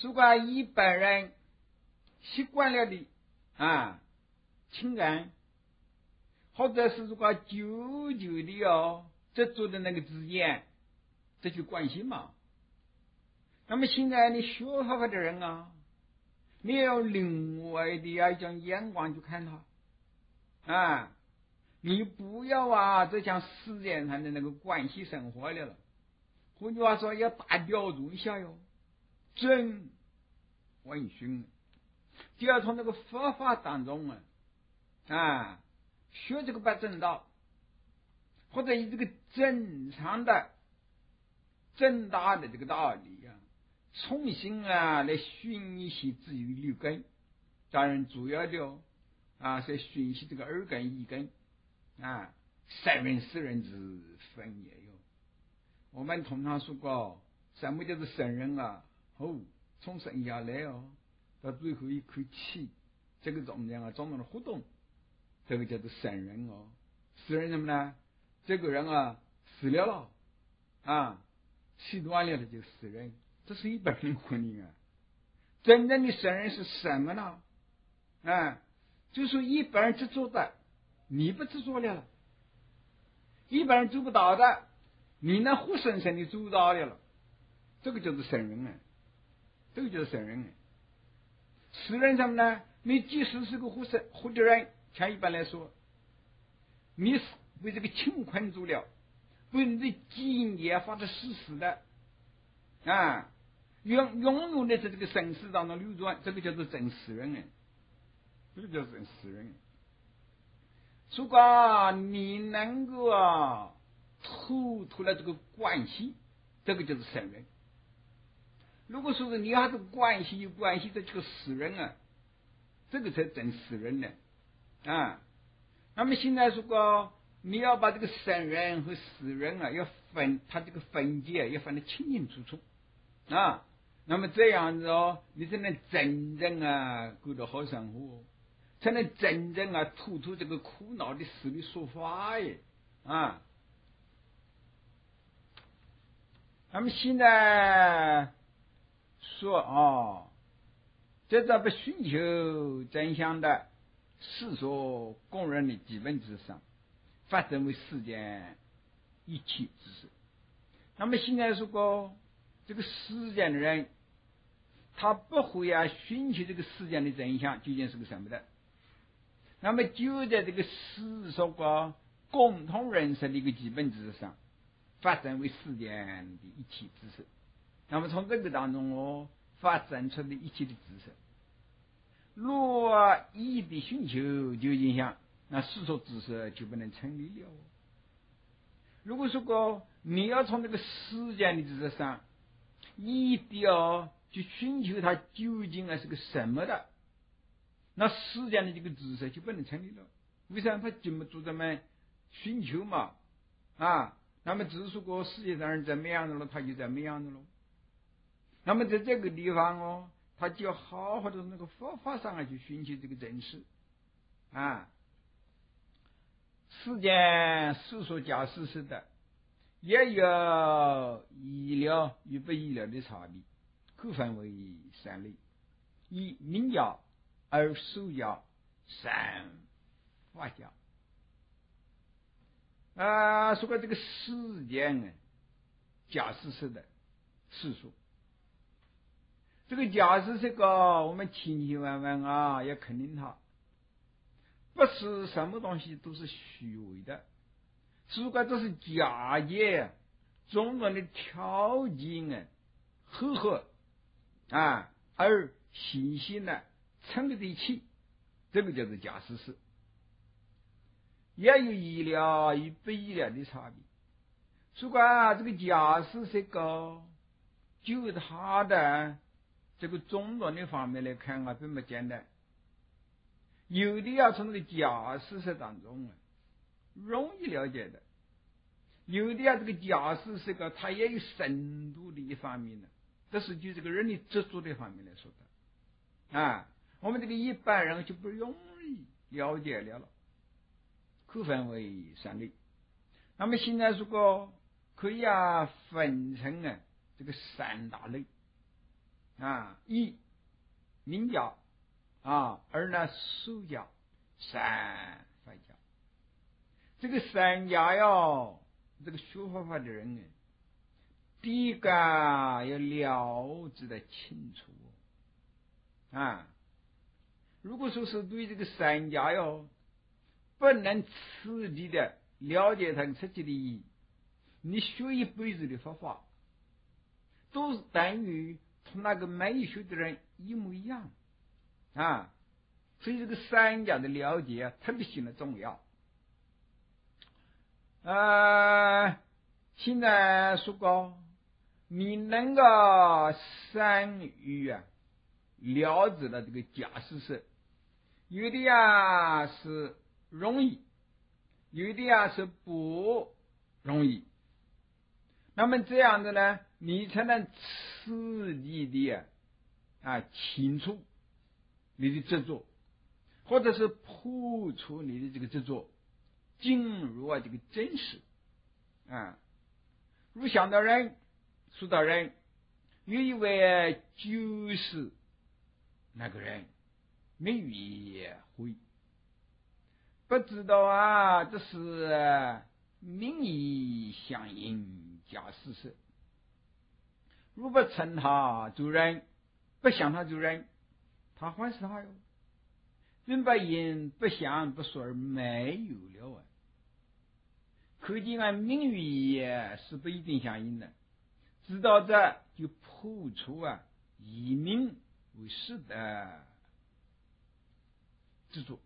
如果一般人习惯了的啊情感，或者是如果久久的哦执着的那个之间，这就关系嘛。那么现在你学佛法的人啊，你要用另外的一种眼光去看他啊，你不要啊这像世界上的那个关系生活了了。换句话说，要大调度一下哟，真问讯，就要从这个佛法当中啊啊学这个八正道，或者以这个正常的正大的这个道理啊，重新啊来熏习自己的六根。当然主要的啊是熏习这个耳根意根啊，三人四人之分也有。我们通常说过，什么叫做圣人啊？哦，从生下来哦，到最后一口气，这个中间啊，种种的活动，这个叫做圣人哦。死人什么呢？这个人啊，死了了啊，习惯了的就死人，这是一般人观念啊。真正的圣人是什么呢？啊，就是一般人执着的，你不执着了，一般人做不到的，你那活生生的做到了，这个就是圣人啊，这个就是圣人啊。死人什么呢？你即使是个活生活的人，像一般来说，你是为这个情困住了，为你的基因也发的死死的啊，永永远的在这个生死当中流转，这个叫做真死人啊，这个叫真死人。如果你能够啊突出了这个关系，这个就是圣人。如果说是你还是关系有关系的这个死人啊，这个才真死人呢啊。那么现在如果你要把这个圣人和死人啊要分，他这个分界要分得清清楚楚啊，那么这样子哦，你才能真正啊过得好生活，才能真正啊突出这个苦恼的死的说法耶啊。那么现在说哦，这在不寻求真相的世所公认的基本知识上，发展为世间一切知识。那么现在如果这个世间的人，他不会啊寻求这个世间的真相究竟是个什么的，那么就在这个世俗个共同认识的一个基本知识上，发展为世间的一切知识。那么从这个当中哦，发展出的一切的知识，若一的寻求究竟相，那世俗知识就不能成立了。如果说过你要从这个世间的知识上，一定要去寻求它究竟啊是个什么的，那世间的这个知识就不能成立了。为什么他这么做这么寻求嘛？啊，那么只是说世界上人怎么样的了，他就怎么样的了。那么在这个地方哦，他就要好好的那个佛法上啊去寻求这个真实啊。世间世所假事实的，也有医疗与不医疗的差别，可分为三类：一明教，二俗教，三法教。啊，说过这个世间啊，假事实的世俗。这个假是这个我们千千万万啊要肯定它，不是什么东西都是虚伪的，如果这是假借种种的条件啊合合啊而信息呢成立在一起，这个叫做假事实。也有医疗与不医疗的差别。如果这个假是这个就它的这个种种的方面来看啊，并不简单。有的要从这个假事实当中啊，容易了解的；有的啊，这个假事实个，它也有深度的一方面呢。这是就这个人的执着的方面来说的啊。我们这个一般人就不容易了解了了，可分为三类。那么现在如果可以啊，分成啊这个三大类。 啊，一名家啊，二呢俗家，三法家。这个三家哟，这个学佛法的人呢，第一个要了知得清楚啊。如果说是对这个三家哟，不能彻底的了解它实际的意义，你学一辈子的佛法，都是等于同那个没学的人一模一样啊。所以这个三家的了解啊，特别显得重要。呃，现在说过，你能够善于啊了解了这个假事实，有的呀是容易，有的呀是不容易。那么这样的呢，你才能刺激的啊清楚你的执着，或者是破除你的这个执着，进入啊这个真实啊。如想到人说到人，有一位就是那个人没语会，不知道啊这是名义相应假事实。如不称他做人，不想他做人，他还是他哟。人不因不想不说而没有了啊。可见啊，名与也是不一定相应的。知道这就破除啊以名为实的执着。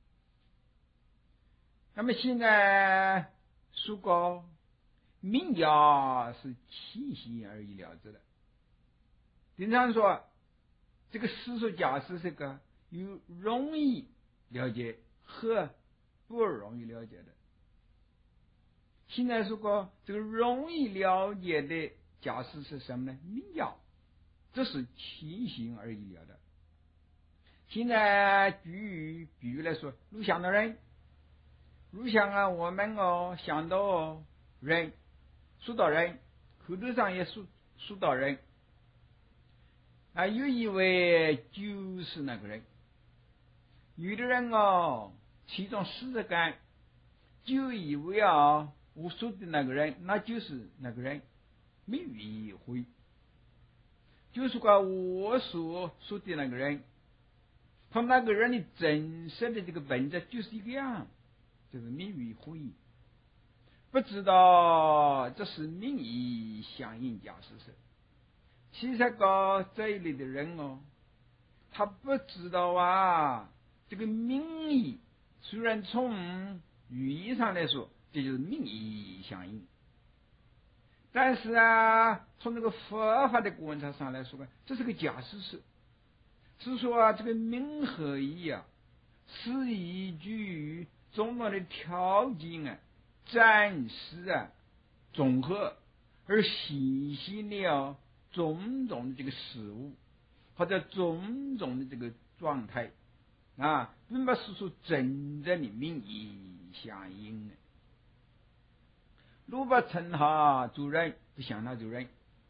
那么现在说过，名家是清晰而已了之的。经常说这个世俗假是这个有容易了解和不容易了解的。现在说过这个容易了解的假设是什么呢？名家，这是清醒而已了的。现在举比喻来说，如想到人，如想啊，我们哦想到人，说到人，口头上也说说到人啊，有以为就是那个人，有的人哦，其中事实感，就以为啊，我说的那个人，那就是那个人，没有一回。就是说我所说的那个人，他那个人的真实的这个本质就是一个样，就是名与会，不知道这是名义相应假事实。其实个这一类的人哦，他不知道啊，这个名义虽然从语义上来说，这就是名义相应，但是啊，从这个佛法的观察上来说呢，这是个假事实。是说啊，这个名和义啊，是依据种种的条件啊，暂时啊综合而显现了种种的这个事物，或者种种的这个状态啊，并不是说真正的名义相应的。如不称他做人，不想他做人。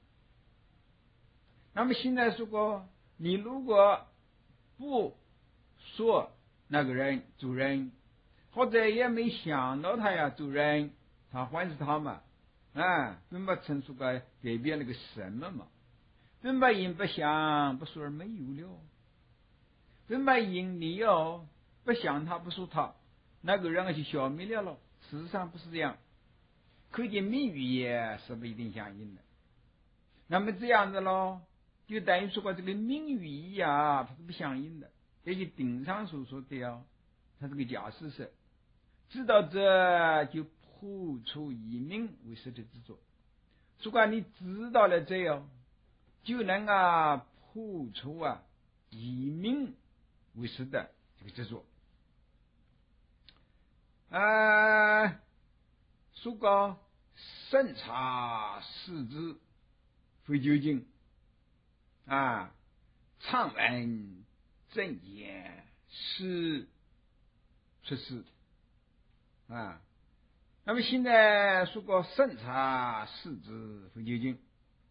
那么现在说过，你如果不说那个人做人，或者也没想到他要做人，他还是他嘛啊，并不成熟个改变那个什么嘛，并不因不想不说而没有了，并不因你哦不想他不说他，那个人就消灭了了。事实上不是这样，可见名与也是不一定相应的。那么这样子咯，就等于说过这个名与义啊，它是不相应的。也就顶上所说的啊，它是个假事实。知道这就破除以名为实的执着。如果你知道了这样，就能啊破除啊以名为实的这个执着。啊，说过审查事之非究竟啊，常闻正言是出世啊。那么现在说过审查事之非究竟，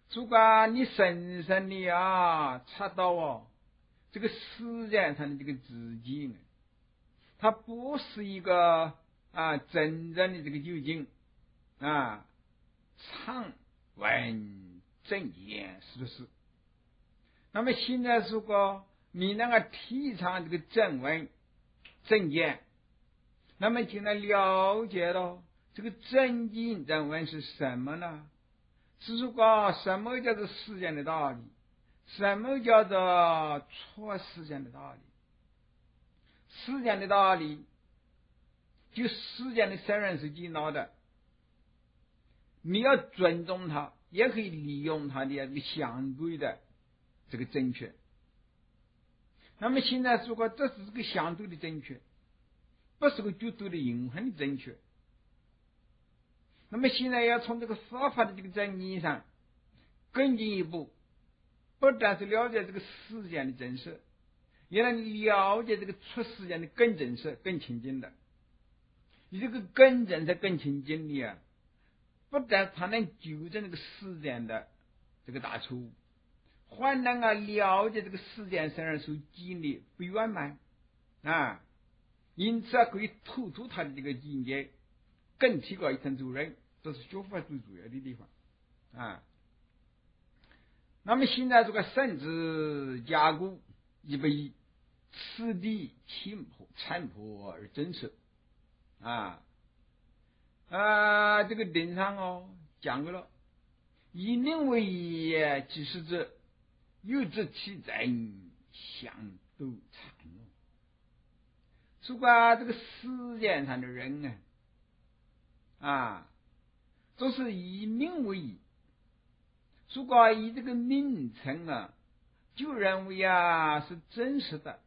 如果你深深的啊察到哦，这个时间上的这个自己，它不是一个啊真正的这个究竟啊常稳正言是不是？那么现在如果你那个提倡这个正稳正言，那么就能了解到这个正经正稳是什么呢？是说什么叫做时间的道理，什么叫做错时间的道理。时间的道理就时间的责任是尽到的，你要尊重它，也可以利用它的这个相对的这个正确。那么现在如果这是个相对的正确，不是个绝对的永恒的正确，那么现在要从这个说法的这个正义上更进一步，不但是了解这个时间的真实，也能了解这个出时间的更真实更亲近的。你这个更真实更亲近的啊，不但它能纠正这个时间的这个大错误，还能啊了解这个时间上人所经历不圆满啊，因此啊可以突出他的这个境界，更提高一层责任，这是学法最主要的地方啊。那么现在这个甚至加固一不一，此地侵破残破而真实啊啊，这个顶上哦讲过了，以宁为也，即是者有之其人相斗残哦。如果这个时间上的人呢啊，都是以名为义，如果以这个名称啊，就认为啊是真实的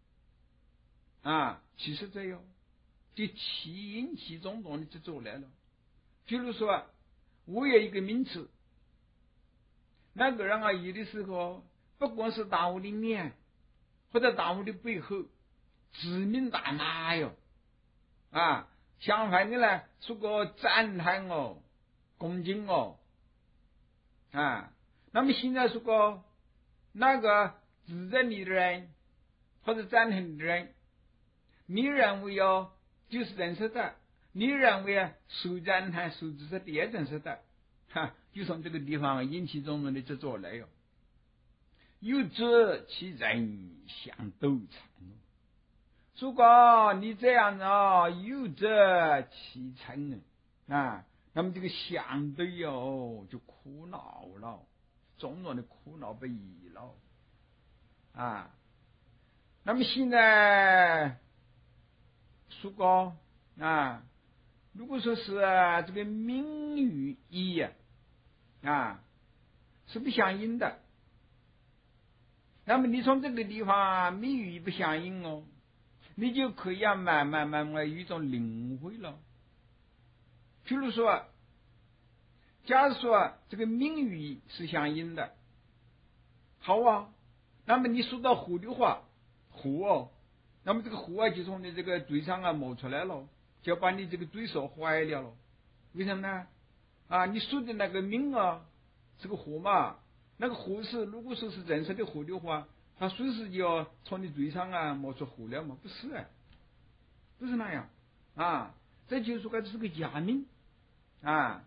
啊，其实这样就其因其种种的就走来了。比如说我有一个名词，那个人啊有的时候不光是打我的面或者打我的背后指名打骂哟啊，相反的呢是个赞叹哦恭敬哦啊，那么现在是个那个指着你的人或者赞叹你的人，你认为哦就是真实的，你认为啊受赞叹受指是也真实的，哈，就从这个地方引起种种的执着来哟。有者其人相斗残，如果你这样子啊，有者其成啊，那么这个相对哦就苦恼了，种种的苦恼不已了啊。那么现在如果啊，如果说是、啊、这个名与义呀啊是不相应的，那么你从这个地方名与义不相应哦，你就可以啊慢慢慢慢有一种领会了。譬如说，假如说这个名与义是相应的，好啊，那么你说到火的话，火哦，那么这个火啊就从你这个嘴上啊冒出来了，就把你这个嘴说坏了了。为什么呢？啊，你说的那个名啊是个火嘛，那个火是如果说是真实的火的话，它随时就要从你嘴上啊冒出火来嘛，不是啊，不是那样啊，这就是说这是个假名啊。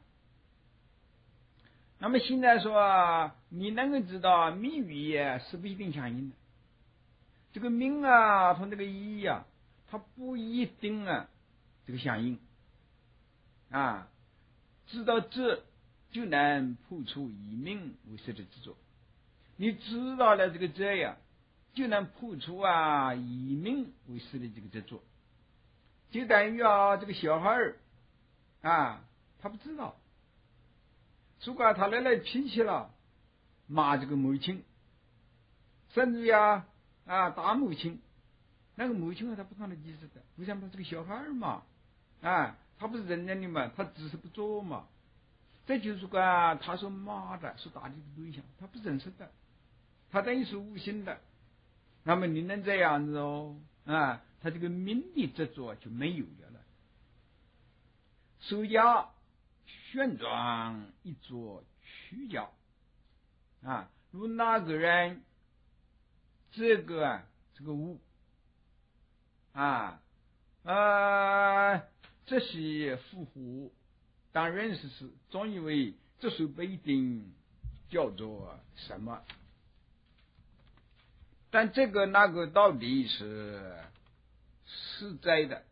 那么现在说你能够知道名与义是不一定相应的，这个名啊同这个义啊它不一定啊这个相应啊，知道这就能破除以名为实的执着，你知道了这个这呀就能破除啊以名为实的这个执着，就等于啊这个小孩儿啊他不知道，如果他来来脾气了，骂这个母亲，甚至呀啊打母亲，那个母亲啊他不懂得意思的，为什么这个小孩儿嘛啊他不是人人的嘛，他只是不做嘛，这就是个啊他说骂的是打的对象，他不认识的，他等于是无心的，那么你能这样子哦啊，他这个名的执着就没有了了。首家旋转一座曲教， 啊，如那个人这个啊这个物啊呃这些复活，当认识时总以为这是不一定叫做什么，但这个那个到底是实在的。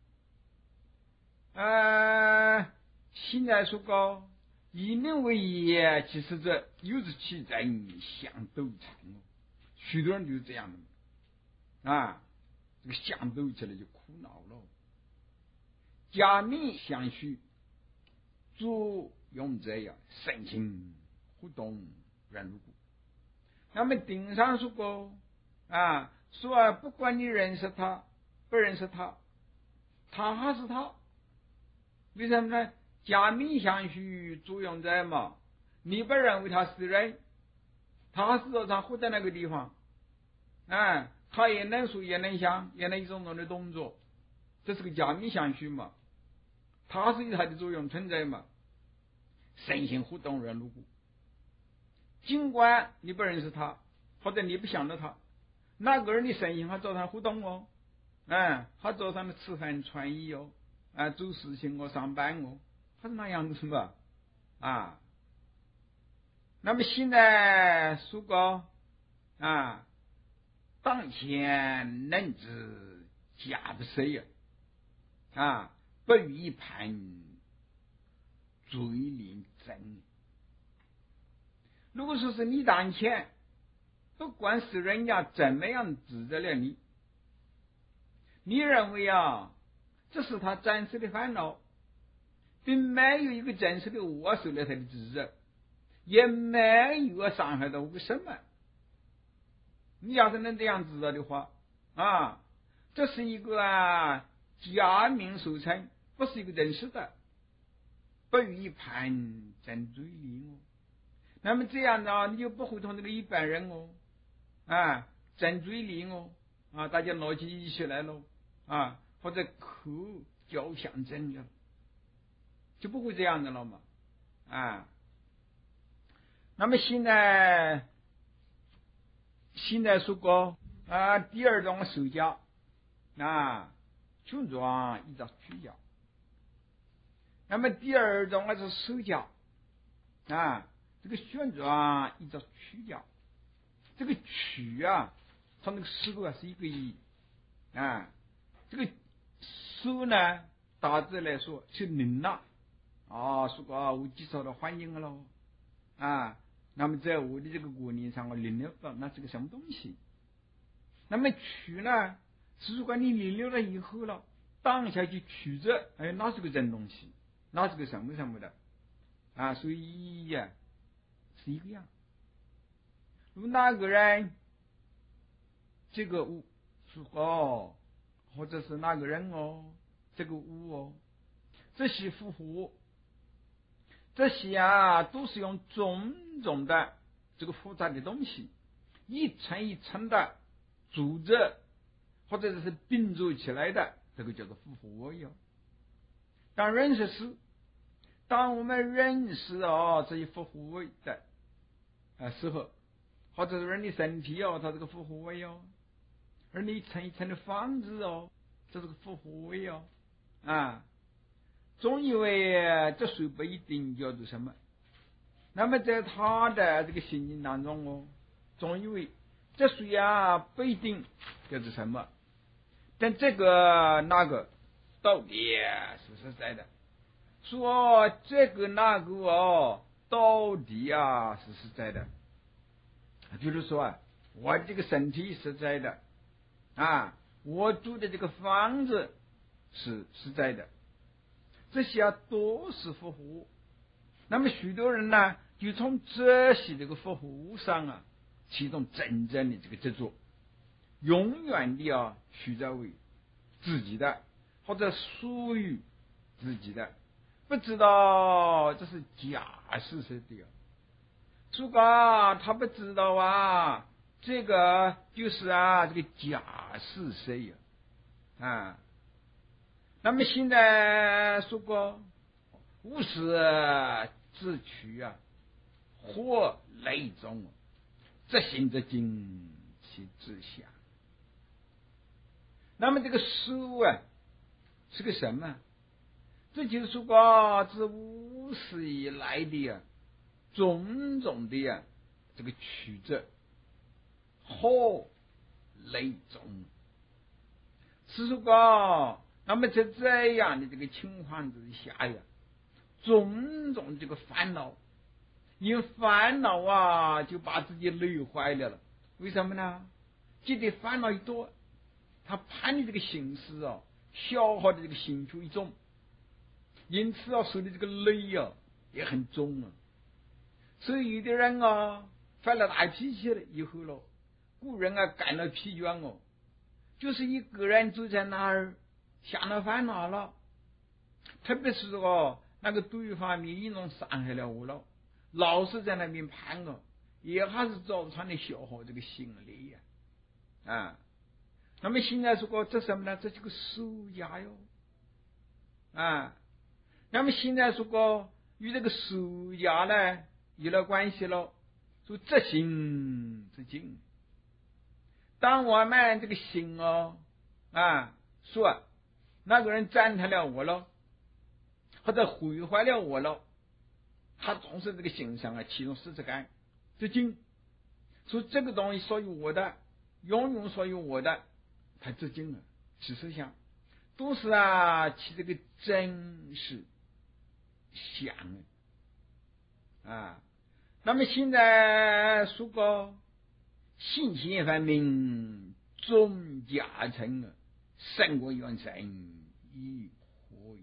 呃现在说高以人为业，其实这有志其人相斗长，许多人就是这样的啊，这个相斗起来就苦恼了。假面相续，作用者呀，身心互动人如故。那么顶上说过啊，说不管你认识他不认识他，他还是他。为什么呢？假面相续作用在嘛，你不认为他是人，他是说他活在那个地方，哎，他也能说也能想也能一种种的动作，这是个假面相续嘛，他是有他的作用存在嘛，身心互动人如故。尽管你不认识他，或者你不想着他，那个人的身心还照常互动哦，哎，他照常的吃饭穿衣哦，啊，做事情哦，上班哦，他是那样子嘛，啊。那么现在说过啊，当前能知假的谁呀？啊，不与一盘追临真。如果说是你当前，不管是人家怎么样指责了你，你认为啊，这是他暂时的烦恼，并没有一个真实的我受了他的指责，也没有伤害到我什么。你要是能这样知道的话啊，这是一个啊假名所成，不是一个真实的，不与一盘真追临哦。那么这样呢，你就不会同这个一般人哦，啊，真追临哦，啊，大家闹起一起来了，啊，或者口交相争了，就不会这样的了嘛，啊。那么现在现在说过啊，第二种手脚啊，群状依照曲脚。那么第二种是手脚啊，这个旋转依照曲脚。这个曲啊，它那个手啊是一个一啊，这个手呢，大致来说是能了啊，说过我介绍的环境了啊。那么在我的这个观念上，我领略到那是个什么东西。那么取呢，是如果你领略了以后了，当下去取着，哎，那是个真东西，那是个什么什么的啊，所以呀、啊，是一个样。如那个人，这个物是哦，或者是那个人哦，这个物哦，这些复活。这些啊，都是用种种的这个复杂的东西，一层一层的组织，或者是并组起来的，这个叫做复活哟。当认识时，当我们认识哦这些复活的啊时候，或者是人的身体哦，它这个复活哟，而你一层一层的房子哦，这是个复活哟啊。总以为这水不一定叫做什么，那么在他的这个心境当中哦，总以为这水啊不一定叫做什么，但这个那个到底是实在的，说这个那个哦，到底啊是实在的。比如说啊，我这个身体实在的啊，我住的这个房子是实在的。这些啊都是复活，那么许多人呢，就从这些这个复活上啊，启动真正的这个执着，永远的啊取着为自己的，或者属于自己的，不知道这是假事实的啊。如果他不知道啊，这个就是啊这个假是谁呀啊？那么现在说过，物是自取啊， 火雷中，则行则精，其志祥。那么这个书啊，是个什么？这就是说自无始以来的啊，种种的啊，这个曲折，火雷中。是说，那么在这样的这个情况之下呀，种种这个烦恼，因烦恼啊，就把自己累坏了了。为什么呢？这点烦恼一多，他攀的这个心思啊，消耗的这个心处一重，因此啊，受的这个累啊也很重啊。所以有的人啊，发了大脾气了以后了，古人啊感到疲倦哦，就是一个人坐在那儿想到烦恼了，特别是哦那个对方面一种伤害了我了，老是在那边攀哦，也还是造成的消耗这个心理呀啊。那么现在说这什么呢？这是个暑假哟啊。那么现在说与这个暑假呢有了关系了，说这心之境。当我们这个心哦啊说那个人赞叹了我了，或者毁坏了我了，他总是这个心上啊起种事实感之境，说这个东西属于我的，永远属于我的，他至今啊其实想都是啊起这个真实想啊。那么现在说过信心分明，众家成啊，胜过元神亦何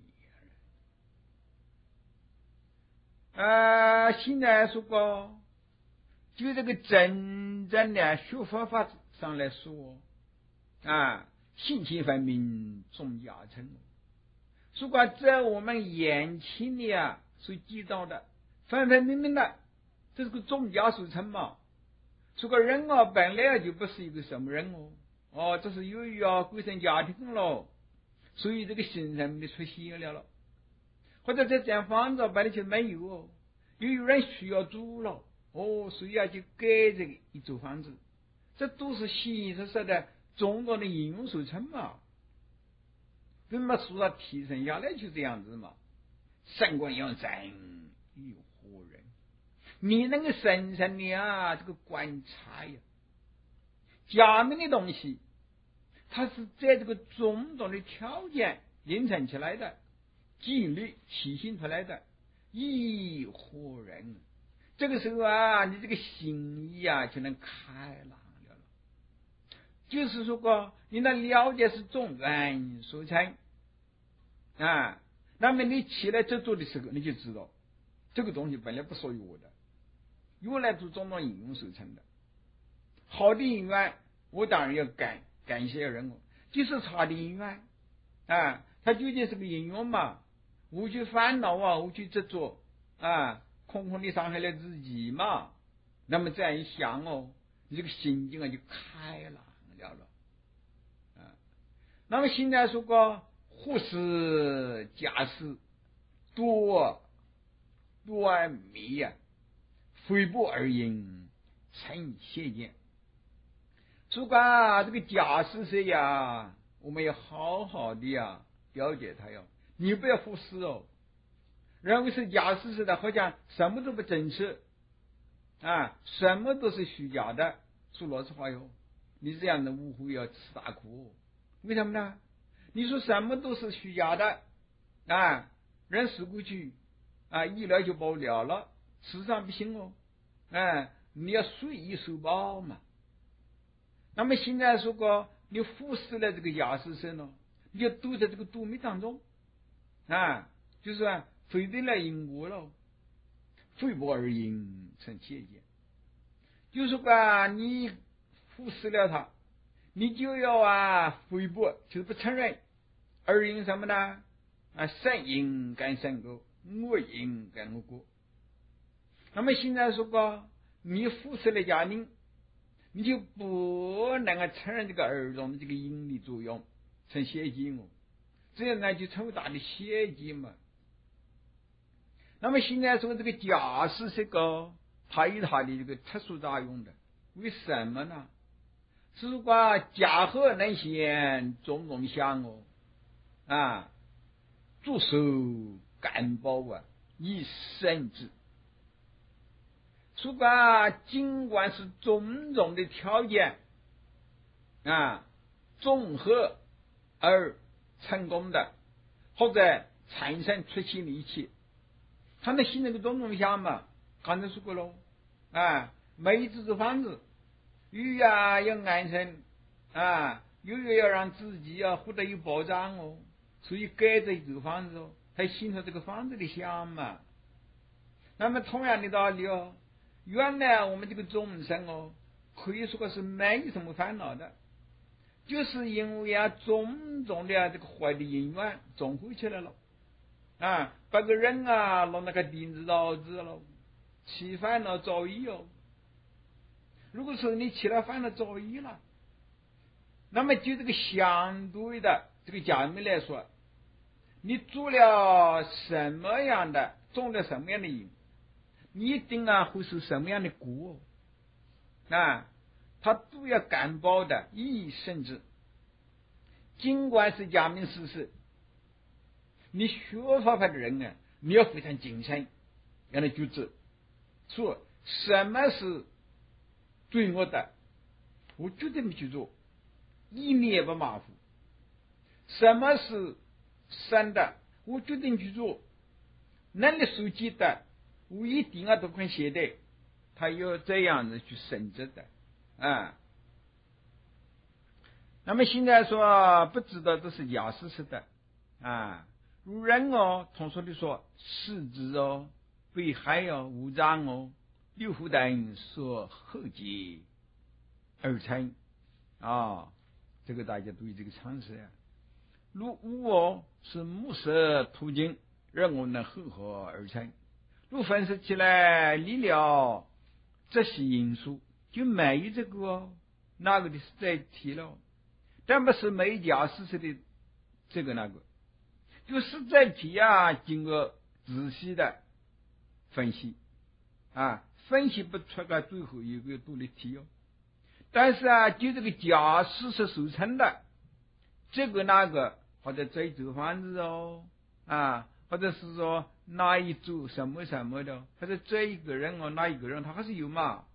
也？啊，现在说过就这个真正的学佛法上来说啊，信心分明，众家成。如果在我们眼前的啊所见到的分分明明的，这是个众家所成嘛。这个人啊本来就不是一个什么人哦，哦，这是由于啊归生家庭了，所以这个心上面出现了了，或者这间房子本来就没有哦，又有人需要住了哦，所以啊就给这个一座房子，这都是现实上的众多的应用所成嘛。怎么说它提升下来就这样子嘛？胜过元神亦何人？你那个深深的啊，这个观察呀，假面的东西，它是在这个种种的条件形成起来的，经历体现出来的，亦何人？这个时候啊，你这个心意啊就能开朗了了。就是说过，你那了解是众缘所成啊，那么你起来这做的时候，你就知道这个东西本来不属于我的。原来是种种应用所成的，好的因缘，我当然要感感谢人哦。就是差的因缘啊，它究竟是个应用嘛，无去烦恼啊，无去执着啊，空空的伤害了自己嘛。那么这样一想哦，你这个心境啊就开朗了了啊。那么现在说过，护士假释多多迷呀、啊。非不而因成邪见。如果这个假释谁呀，我们要好好的呀了解它哟，你不要忽视哦。认为是假释似的，好像什么都不真实啊，什么都是虚假的。说老实话哟，你这样的误会要吃大苦。为什么呢？你说什么都是虚假的啊，人死过去啊，医疗就保了了。事实上不行哦，哎，你要随意受报嘛。那么现在说过，你忽视了这个假释身呢，你就躲在这个躲迷当中啊，就是啊，非得来因果了，非不而因成邪见。就是说你忽视了它，你就要啊非不，就是不承认，而因什么呢？啊，善因跟善果，恶因跟恶果。那么现在说过，你忽视了家庭，你就不能够承认这个儿童的这个因的作用，成邪见哦，这样呢就成为大的邪见嘛。那么现在说这个假释这个它有它的这个特殊作用的。为什么呢？是说家和能先种种香哦，啊，助手干包啊，以生之。说过尽管是种种的条件啊综合而成功的，或者产生出其力气，它能形成个种种香嘛？刚才说过喽，啊，梅子这房子，鱼啊要安生啊，又要让自己啊获得有保障哦，所以改这这个房子哦，才形成这个房子的香嘛。那么同样的道理哦，原来我们这个众生哦，可以说是没有什么烦恼的，就是因为啊种种的这个坏的因缘综合起来了啊，把个人啊弄那个钉子脑子了，起烦恼造业哦。如果说你起了烦恼造业了，那么就这个相对的这个价面来说，你做了什么样的，种了什么样的因，你一定啊会受什么样的果啊，他都要感报的，一甚至尽管是假名事实，你学佛法的人啊，你要非常谨慎，要来觉知，说什么是罪恶的，我绝对没去做，一念也不马虎；什么是善的，我决定去做，能力所及的，我一定要多看写的，他要这样子去审知的啊。那么现在说不知道这是假事实的啊，如人哦，通俗的说，世之哦，被害哦，无障哦，六福等所后结而成啊，这个大家都有这个常识啊。如无哦，是目色途径，人我能合合而成。如分析起来，理了这些因素，就没有这个哦，那个的是在提了，但不是没假事实的这个那个，就是在提啊，经过仔细的分析啊，分析不出个最后一个独立题哦。但是啊，就这个假事实所成的这个那个，或者这一组房子哦啊，或者是说哪一组什么什么的，或者这一个人哦，哪一个人他还是有嘛？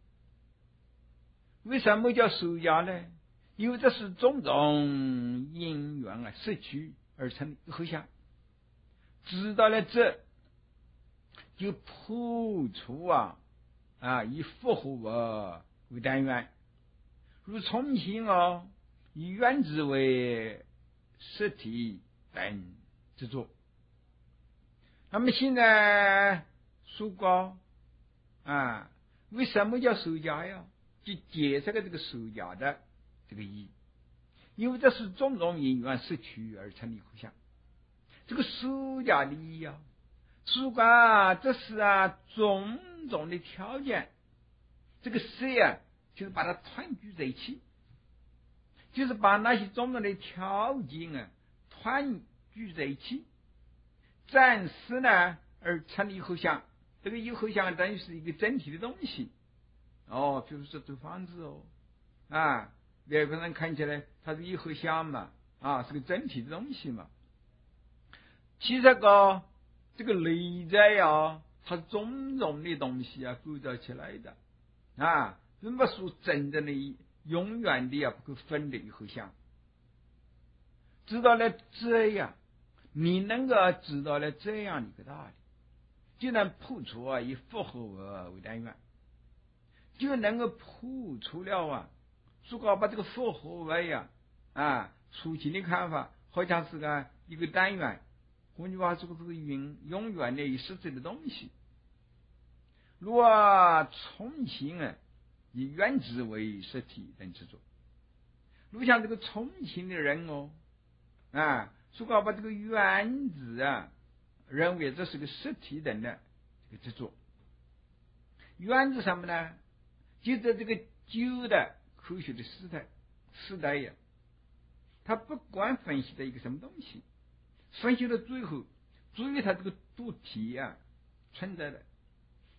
为什么叫受假呢？因为这是种种因缘啊摄取而成的合相，知道了这就破除啊啊以复合为为单元，如重庆哦，以原子为实体等之作。那么现在说过啊，为什么叫受假呀？就解释了这个受假的这个意义，因为这是种种因缘摄取而成的互相。这个受假的意义啊，是说啊，这是啊种种的条件，这个色啊，就是把它团聚在一起，就是把那些种种的条件啊团聚在一起，暂时呢而成了以后想，这个以后想等于是一个整体的东西哦，比如说这房子哦啊，外国人看起来它是以后想嘛啊，是个整体的东西嘛。其实个这个内在啊，它是种种的东西啊构造起来的啊，并不是真正的永远的啊不可分的以后想。知道了这样，你能够知道了这样的一个道理，就能破除啊以复合为单元，就能够破除了啊，如果把这个复合为呀啊初期的看法，好像是个一个单元，换句话说，这个永永远的实质的东西。如果重庆啊以原子为实体等之作，如像这个重庆的人哦啊，如果把这个原子啊认为这是个实体等的这个制作，原子什么呢？就在这个旧的科学的时代时代呀，他不管分析的一个什么东西，分析到最后，至于它这个主体啊存在的，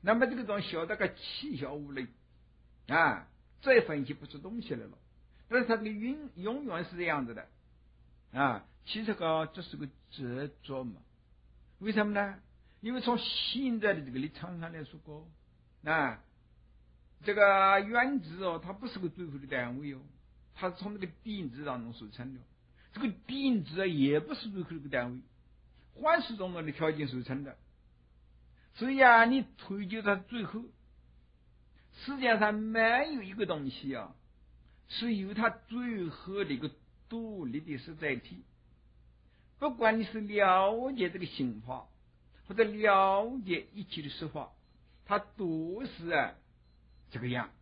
那么这个东西小到个七小无类啊，再分析不出东西来了。但是它这个永永远是这样子的啊，其实个这是个执着嘛。为什么呢？因为从现在的这个立场上来说过啊，这个原子哦，它不是个最后的单位哦，它是从那个点子当中所成的。这个点子也不是最后的个单位，幻视中的条件所成的。所以啊，你推究它最后，世界上没有一个东西啊，是有它最后的一个独立的实在体。不管你是了解这个刑法，或者了解一切的实法，它都是啊这个样。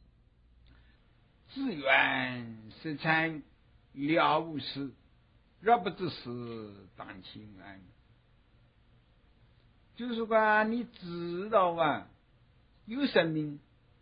自愿生产了无事，若不知事当清安。就是说你知道啊，有生命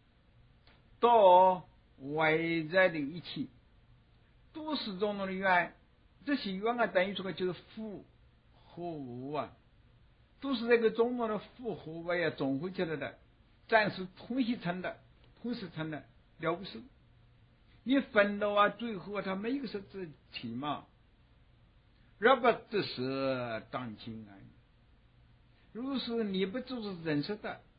到外在的一切都是中中的缘，这些缘啊等于说就是复和无啊，都是这个中中的复和无呀综合起来的，暂时统一成的，同时成的了无事。你分了啊，最后啊它没有实质体嘛，若不知事当清安。如果是你不就是认识的，